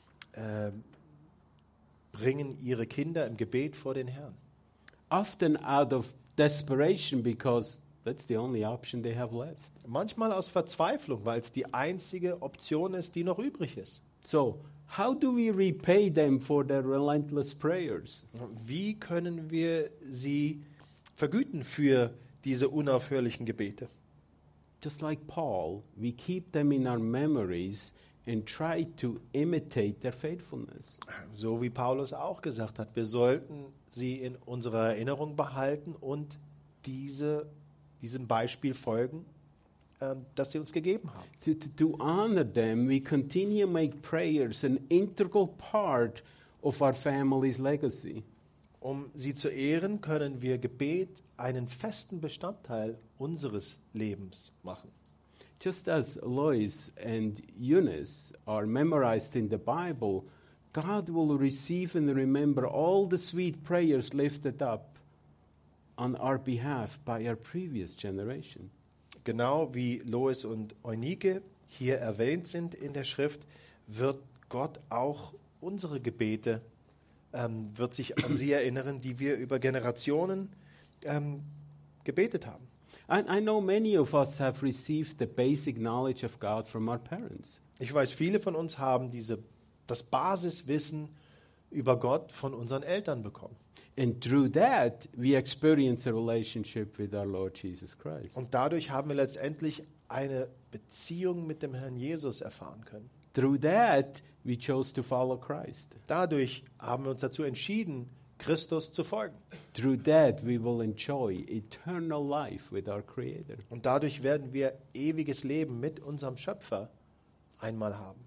bringen ihre Kinder im Gebet vor den Herrn. Often out of desperation because that's the only option they have left. Manchmal aus Verzweiflung, weil es die einzige Option ist, die noch übrig ist. So, how do we repay them for their relentless prayers? Wie können wir sie vergüten für diese unaufhörlichen Gebete? Just like Paul, we keep them in our memories and try to imitate their faithfulness. So wie Paulus auch gesagt hat, wir sollten sie in unserer Erinnerung behalten und diesem Beispiel folgen, das sie uns gegeben haben. To honor them, we continue to make prayers an integral part of our family's legacy. Um sie zu ehren, können wir Gebet einen festen Bestandteil unseres Lebens machen. Just as Lois and Eunice are memorized in the Bible, God will receive and remember all the sweet prayers lifted up on our behalf by our previous generation. Genau wie Lois und Eunike hier erwähnt sind in der Schrift, wird Gott auch unsere Gebete, wird sich an sie erinnern, die wir über Generationen gebetet haben. I know many of us have received the basic knowledge of God from our parents. Ich weiß, viele von uns haben das Basiswissen über Gott von unseren Eltern bekommen. And through that, we experience a relationship with our Lord Jesus Christ. Und dadurch haben wir letztendlich eine Beziehung mit dem Herrn Jesus erfahren können. Through that, we chose to follow Christ. Dadurch haben wir uns dazu entschieden, Christus zu folgen. Through that, we will enjoy eternal life with our Creator. Und dadurch werden wir ewiges Leben mit unserem Schöpfer einmal haben.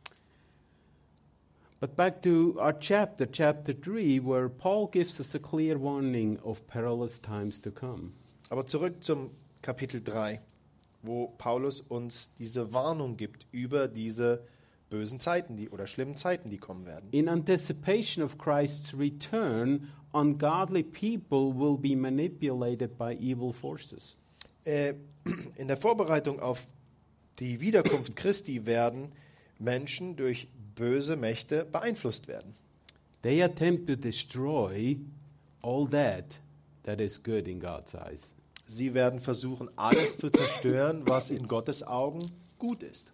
But back to our chapter 3, where Paul gives us a clear warning of perilous times to come. Aber zurück zum Kapitel 3, wo Paulus uns diese Warnung gibt über diese bösen Zeiten, oder schlimmen Zeiten, die kommen werden. In anticipation of Christ's return, ungodly people will be manipulated by evil forces. In der Vorbereitung auf die Wiederkunft Christi werden Menschen durch böse Mächte beeinflusst werden. They attempt to destroy all that is good in God's eyes. Sie werden versuchen, alles zu zerstören, was in Gottes Augen gut ist.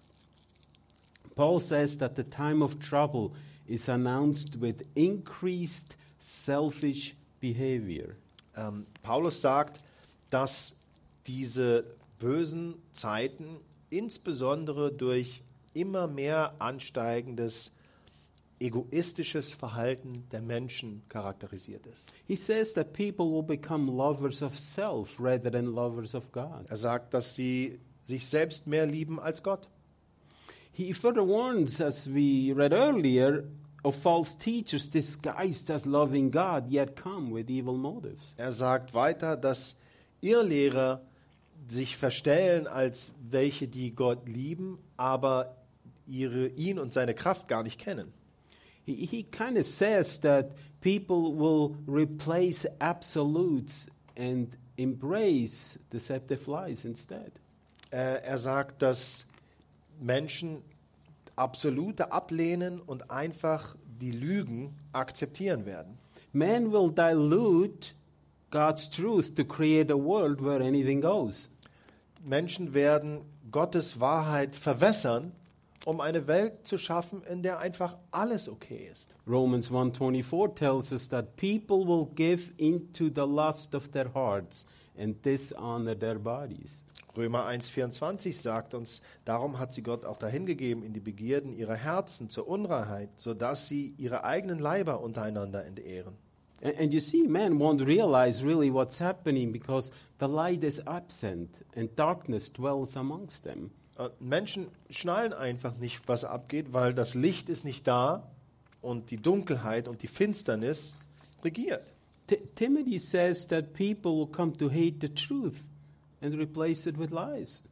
Paul says that the time of trouble is announced with increased selfish behavior. Paulus sagt, dass diese bösen Zeiten insbesondere durch immer mehr ansteigendes egoistisches Verhalten der Menschen charakterisiert ist. He says that people will become lovers of self rather than lovers of God. Er sagt, dass sie sich selbst mehr lieben als Gott. He further warns, as we read earlier, of false teachers disguised as loving God, yet come with evil motives. Er sagt weiter, dass Irrlehrer sich verstellen als welche, die Gott lieben, aber ihn und seine Kraft gar nicht kennen. He kind of says that people will replace absolutes and embrace deceptive lies instead. Er sagt, dass Menschen Absolute ablehnen und einfach die Lügen akzeptieren werden. Man will dilute God's truth to create a world where anything goes. Menschen werden Gottes Wahrheit verwässern, um eine Welt zu schaffen, in der einfach alles okay ist. Romans 1:24 tells us that people will give into the lust of their hearts and dishonor their bodies. Römer 1,24 sagt uns, darum hat sie Gott auch dahingegeben in die Begierden ihrer Herzen zur Unreinheit, sodass sie ihre eigenen Leiber untereinander entehren. And you see, man won't realize really what's happening because the light is absent and darkness dwells amongst them. Menschen schnallen einfach nicht, was abgeht, weil das Licht ist nicht da und die Dunkelheit und die Finsternis regiert. Timothy says that people will come to hate the truth and replace it with lies.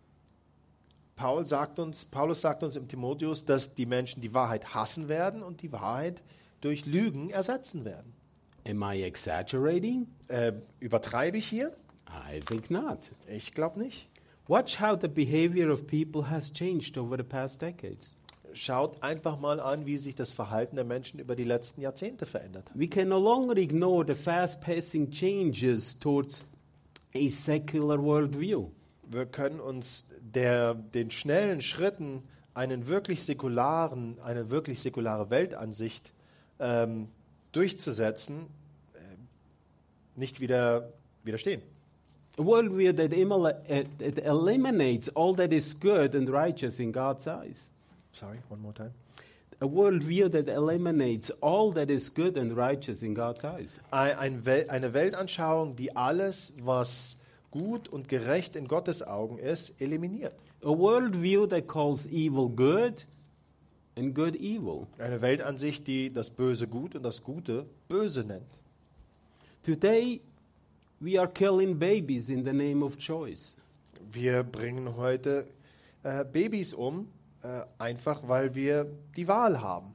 Paulus sagt uns im Timotheus, dass die Menschen die Wahrheit hassen werden und die Wahrheit durch Lügen ersetzen werden. Am I exaggerating? Übertreibe ich hier? I think not. Ich glaube nicht. Watch how the behavior of people has changed over the past decades. Schaut einfach mal an, wie sich das Verhalten der Menschen über die letzten Jahrzehnte verändert hat. We can no longer ignore the fast-pacing changes towards a secular worldview. Wir können uns den schnellen Schritten eine wirklich säkulare Weltansicht durchzusetzen, nicht widerstehen. A worldview that eliminates all that is good and righteous in God's eyes. Sorry, one more time. A worldview that eliminates all that is good and righteous in God's eyes. Eine Weltanschauung, die alles, was gut und gerecht in Gottes Augen ist, eliminiert. A worldview that calls evil good and good evil. Eine Weltansicht, die das Böse gut und das Gute böse nennt. Today we are killing babies in the name of choice. Wir bringen heute Babys um, einfach weil wir die Wahl haben.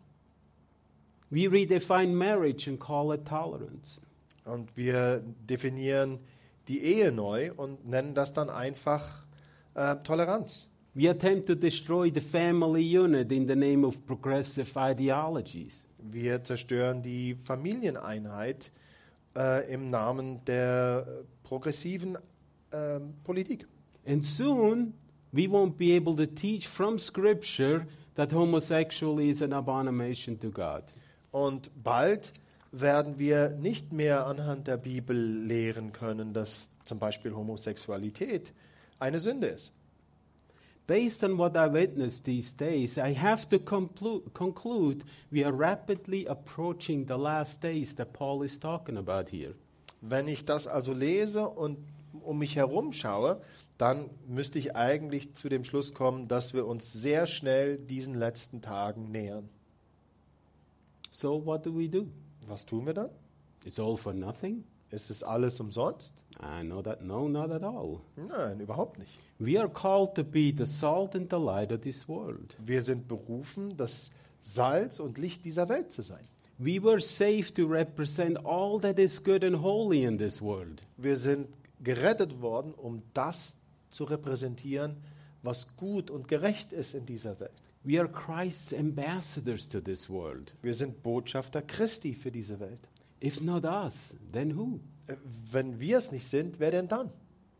We redefine marriage and call it tolerance. Und wir definieren die Ehe neu und nennen das dann einfach Toleranz. We attempt to destroy the family unit in the name of progressive ideologies. Wir zerstören die Familieneinheit im Namen der progressiven Politik. And soon we won't be able to teach from Scripture that homosexuality is an abomination to God. Und bald werden wir nicht mehr anhand der Bibel lehren können, dass zum Beispiel Homosexualität eine Sünde ist. Based on what I witnessed these days, I have to conclude we are rapidly approaching the last days that Paul is talking about here. Wenn ich das also lese und um mich herum schaue, dann müsste ich eigentlich zu dem Schluss kommen, dass wir uns sehr schnell diesen letzten Tagen nähern. So what do we do? Was tun wir dann? It's all for nothing? Ist es alles umsonst? No, not at all. Nein, überhaupt nicht. We are called to be the salt and the light of this world. Wir sind berufen, das Salz und Licht dieser Welt zu sein. We were saved to represent all that is good and holy in this world. Wir sind gerettet worden, um das zu repräsentieren, was gut und gerecht ist in dieser Welt. We are Christ's ambassadors to this world. Wir sind Botschafter Christi für diese Welt. If not us, then who? Wenn wir es nicht sind, wer denn dann?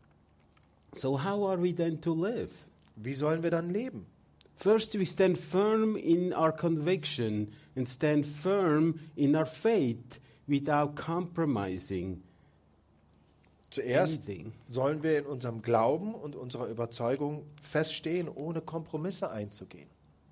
So how are we then to live? Wie sollen wir dann leben? First, we stand firm in our conviction and stand firm in our faith without compromising Zuerst anything. sollen wir in unserem Glauben und unserer Überzeugung feststehen, ohne Kompromisse einzugehen.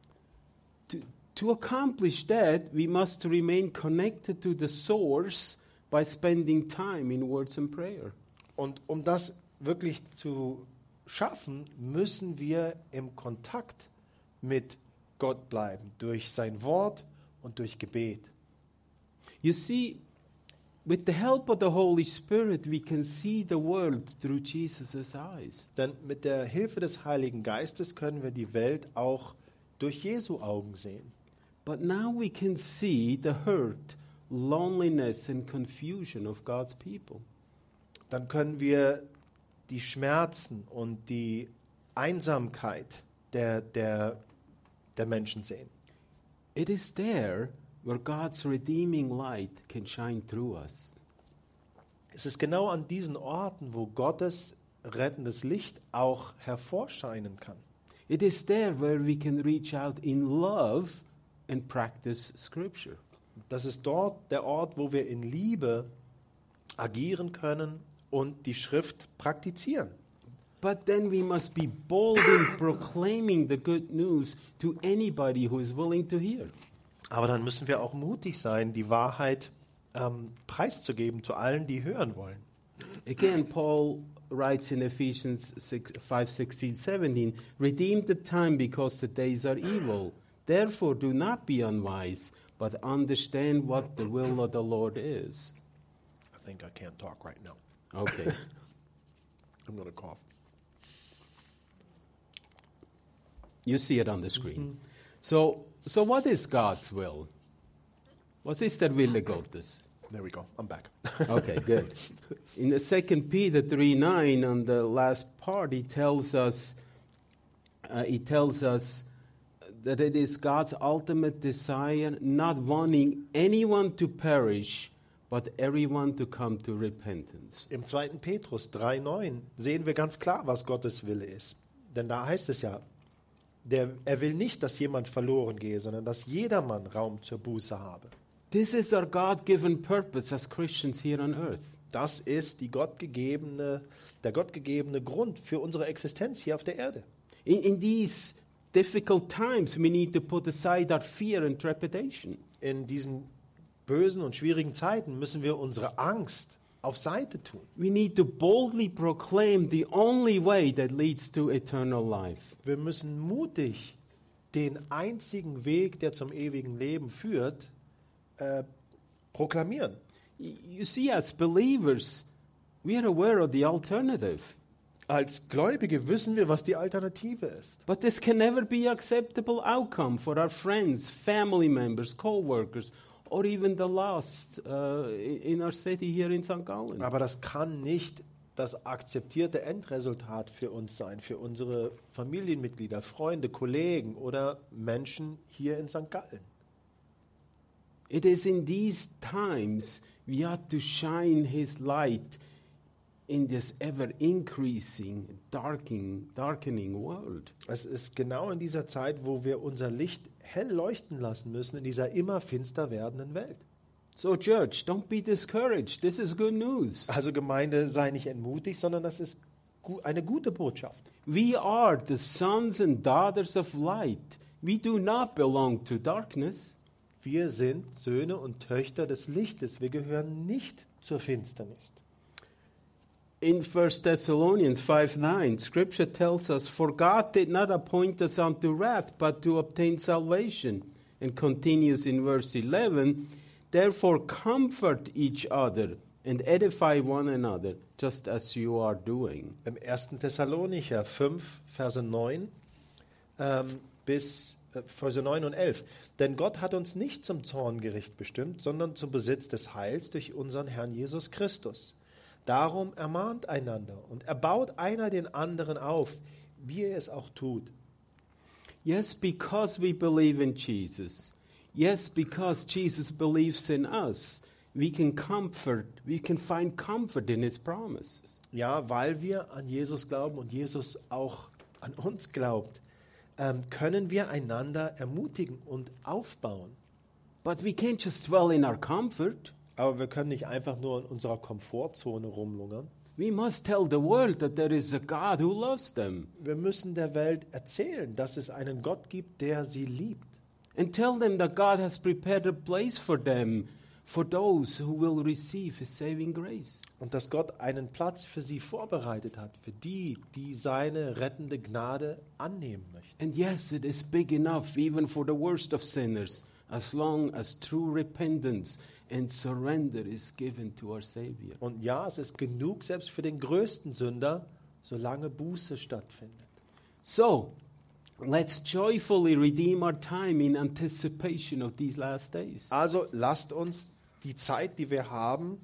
To accomplish that, we must remain connected to the source by spending time in words and prayer. Und um das wirklich zu schaffen, müssen wir im Kontakt mit Gott bleiben, durch sein Wort und durch Gebet. You see, with the help of the Holy Spirit, we can see the world through Jesus' eyes. Denn mit der Hilfe des Heiligen Geistes können wir die Welt auch durch Jesu Augen sehen. But now we can see the hurt, loneliness and confusion of God's people. Dann können wir die Schmerzen und die Einsamkeit der Menschen sehen. It is there where God's redeeming light can shine through us. Es ist genau an diesen Orten, wo Gottes rettendes Licht auch hervorscheinen kann. It is there where we can reach out in love and practice Scripture. Das ist dort der Ort, wo wir in Liebe agieren können und die Schrift praktizieren. But then we must be bold in proclaiming the good news to anybody who is willing to hear. Aber dann müssen wir auch mutig sein, die Wahrheit preiszugeben zu allen, die hören wollen. Again, Paul writes in Ephesians 5:16, 17, "Redeem the time because the days are evil. Therefore do not be unwise, but understand what the will of the Lord is." I think I can't talk right now. Okay. I'm going to cough. You see it on the screen. So what is God's will? Was ist der Wille Gottes? There we go. I'm back. Okay, good. In the 2 Peter 3:9, on the last part, he tells us that it is God's ultimate desire, not wanting anyone to perish, but everyone to come to repentance. Im 2. Petrus 3,9 sehen wir ganz klar, was Gottes Wille ist. Denn da heißt es ja, er will nicht, dass jemand verloren gehe, sondern dass jedermann Raum zur Buße habe. This is our God-given purpose as Christians here on earth. Das ist der gottgegebene Grund für unsere Existenz hier auf der Erde. In these difficult times, we need to put aside our fear and trepidation. In diesen bösen und schwierigen Zeiten müssen wir unsere Angst auf Seite tun. We need to boldly proclaim the only way that leads to eternal life. Wir müssen mutig den einzigen Weg, der zum ewigen Leben führt, proklamieren. You see, as believers, we are aware of the alternative. Als Gläubige wissen wir, was die Alternative ist. But this can never be an acceptable outcome for our friends, family members, co-workers, or even the lost in our city here in St. Gallen. Aber das kann nicht das akzeptierte Endresultat für uns sein, für unsere Familienmitglieder, Freunde, Kollegen oder Menschen hier in St. Gallen. It is in these times we ought to shine His light in this ever-increasing, darkening world. Es ist genau in dieser Zeit, wo wir unser Licht hell leuchten lassen müssen in dieser immer finster werdenden Welt. So Church, don't be discouraged. This is good news. Also Gemeinde, sei nicht entmutigt, sondern das ist eine gute Botschaft. We are the sons and daughters of light. We do not belong to darkness. Wir sind Söhne und Töchter des Lichtes. Wir gehören nicht zur Finsternis. In 1 Thessalonians 5:9, Scripture tells us, "For God did not appoint us unto wrath, but to obtain salvation." And continues in verse 11, "Therefore comfort each other and edify one another, just as you are doing. Im 1. Thessalonicher 5, Verse 9 Verse 9 und 11. Denn Gott hat uns nicht zum Zorngericht bestimmt, sondern zum Besitz des Heils durch unseren Herrn Jesus Christus. Darum ermahnt einander und erbaut einer den anderen auf, wie er es auch tut. Yes, because we believe in Jesus. Yes, because Jesus believes in us. We can find comfort in his promises. Ja, weil wir an Jesus glauben und Jesus auch an uns glaubt, können wir einander ermutigen und aufbauen. But we can't just dwell in our comfort. Aber wir können nicht einfach nur in unserer Komfortzone rumlungern. We must tell the world that there is a God who loves them. Wir müssen der Welt erzählen, dass es einen Gott gibt, der sie liebt. And tell them that God has prepared a place for them, for those who will receive his saving grace. Und dass Gott einen Platz für sie vorbereitet hat, für die, die seine rettende Gnade annehmen möchten. And yes, it is big enough even for the worst of sinners, as long as true repentance and surrender is given to our Savior. Und ja, es ist genug selbst für den größten Sünder, solange Buße stattfindet. So, let's joyfully redeem our time in anticipation of these last days. Also lasst uns die Zeit, die wir haben,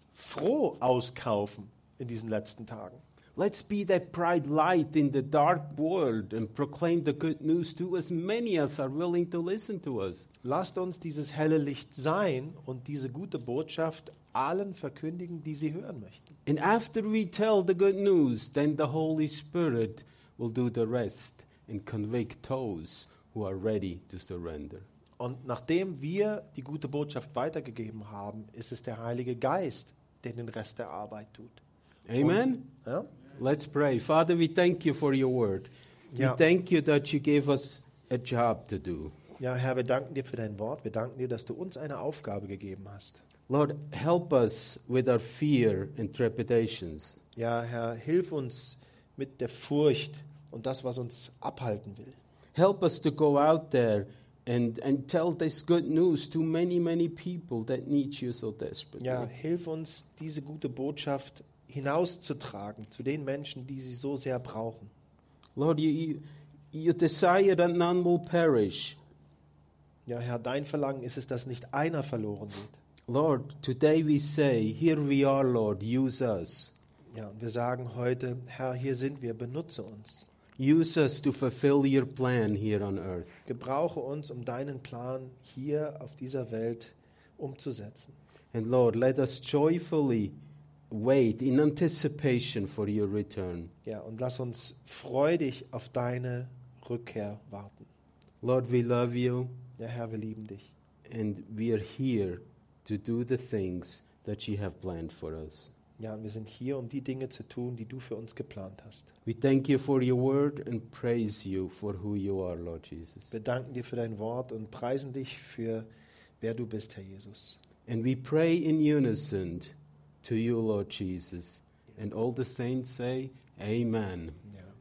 froh auskaufen in diesen letzten Tagen. Let's be that bright light in the dark world and proclaim the good news to as many as are willing to listen to us. Lasst uns dieses helle Licht sein und diese gute Botschaft allen verkündigen, die sie hören möchten. And after we tell the good news, then the Holy Spirit will do the rest and convict those who are ready to surrender. Und nachdem wir die gute Botschaft weitergegeben haben, ist es der Heilige Geist, der den Rest der Arbeit tut. Amen? Und, ja? Let's pray. Father, we thank you for your word. Ja. We thank you that you gave us a job to do. Ja, Herr, wir danken dir für dein Wort. Wir danken dir, dass du uns eine Aufgabe gegeben hast. Lord, help us with our fear and trepidations. Ja, Herr, hilf uns mit der Furcht und das, was uns abhalten will. Help us to go out there and tell this good news to many, many people that need you so desperately. Ja, hilf uns, diese gute Botschaft hinauszutragen zu den Menschen, die sie so sehr brauchen. Lord, you desire that none will perish. Ja, Herr, dein Verlangen ist es, dass nicht einer verloren geht. Lord, today we say, here we are, Lord, use us. Ja, und wir sagen heute, Herr, hier sind wir, benutze uns. Use us to fulfill your plan here on earth. Gebrauche uns, um deinen Plan hier auf dieser Welt umzusetzen. And Lord, let us joyfully wait in anticipation for your return. Ja, und lass uns freudig auf deine Rückkehr warten. Lord, we love you, Ja, Herr, wir lieben dich. and we are here to do the things that you have planned for us. Ja, und wir sind hier, um die Dinge zu tun, die du für uns geplant hast. We thank you for your word and praise you for who you are, Lord Jesus. Wir danken dir für dein Wort und preisen dich für wer du bist, Herr Jesus. And we pray in unison to you, Lord Jesus. And all the saints say, Amen. Ja.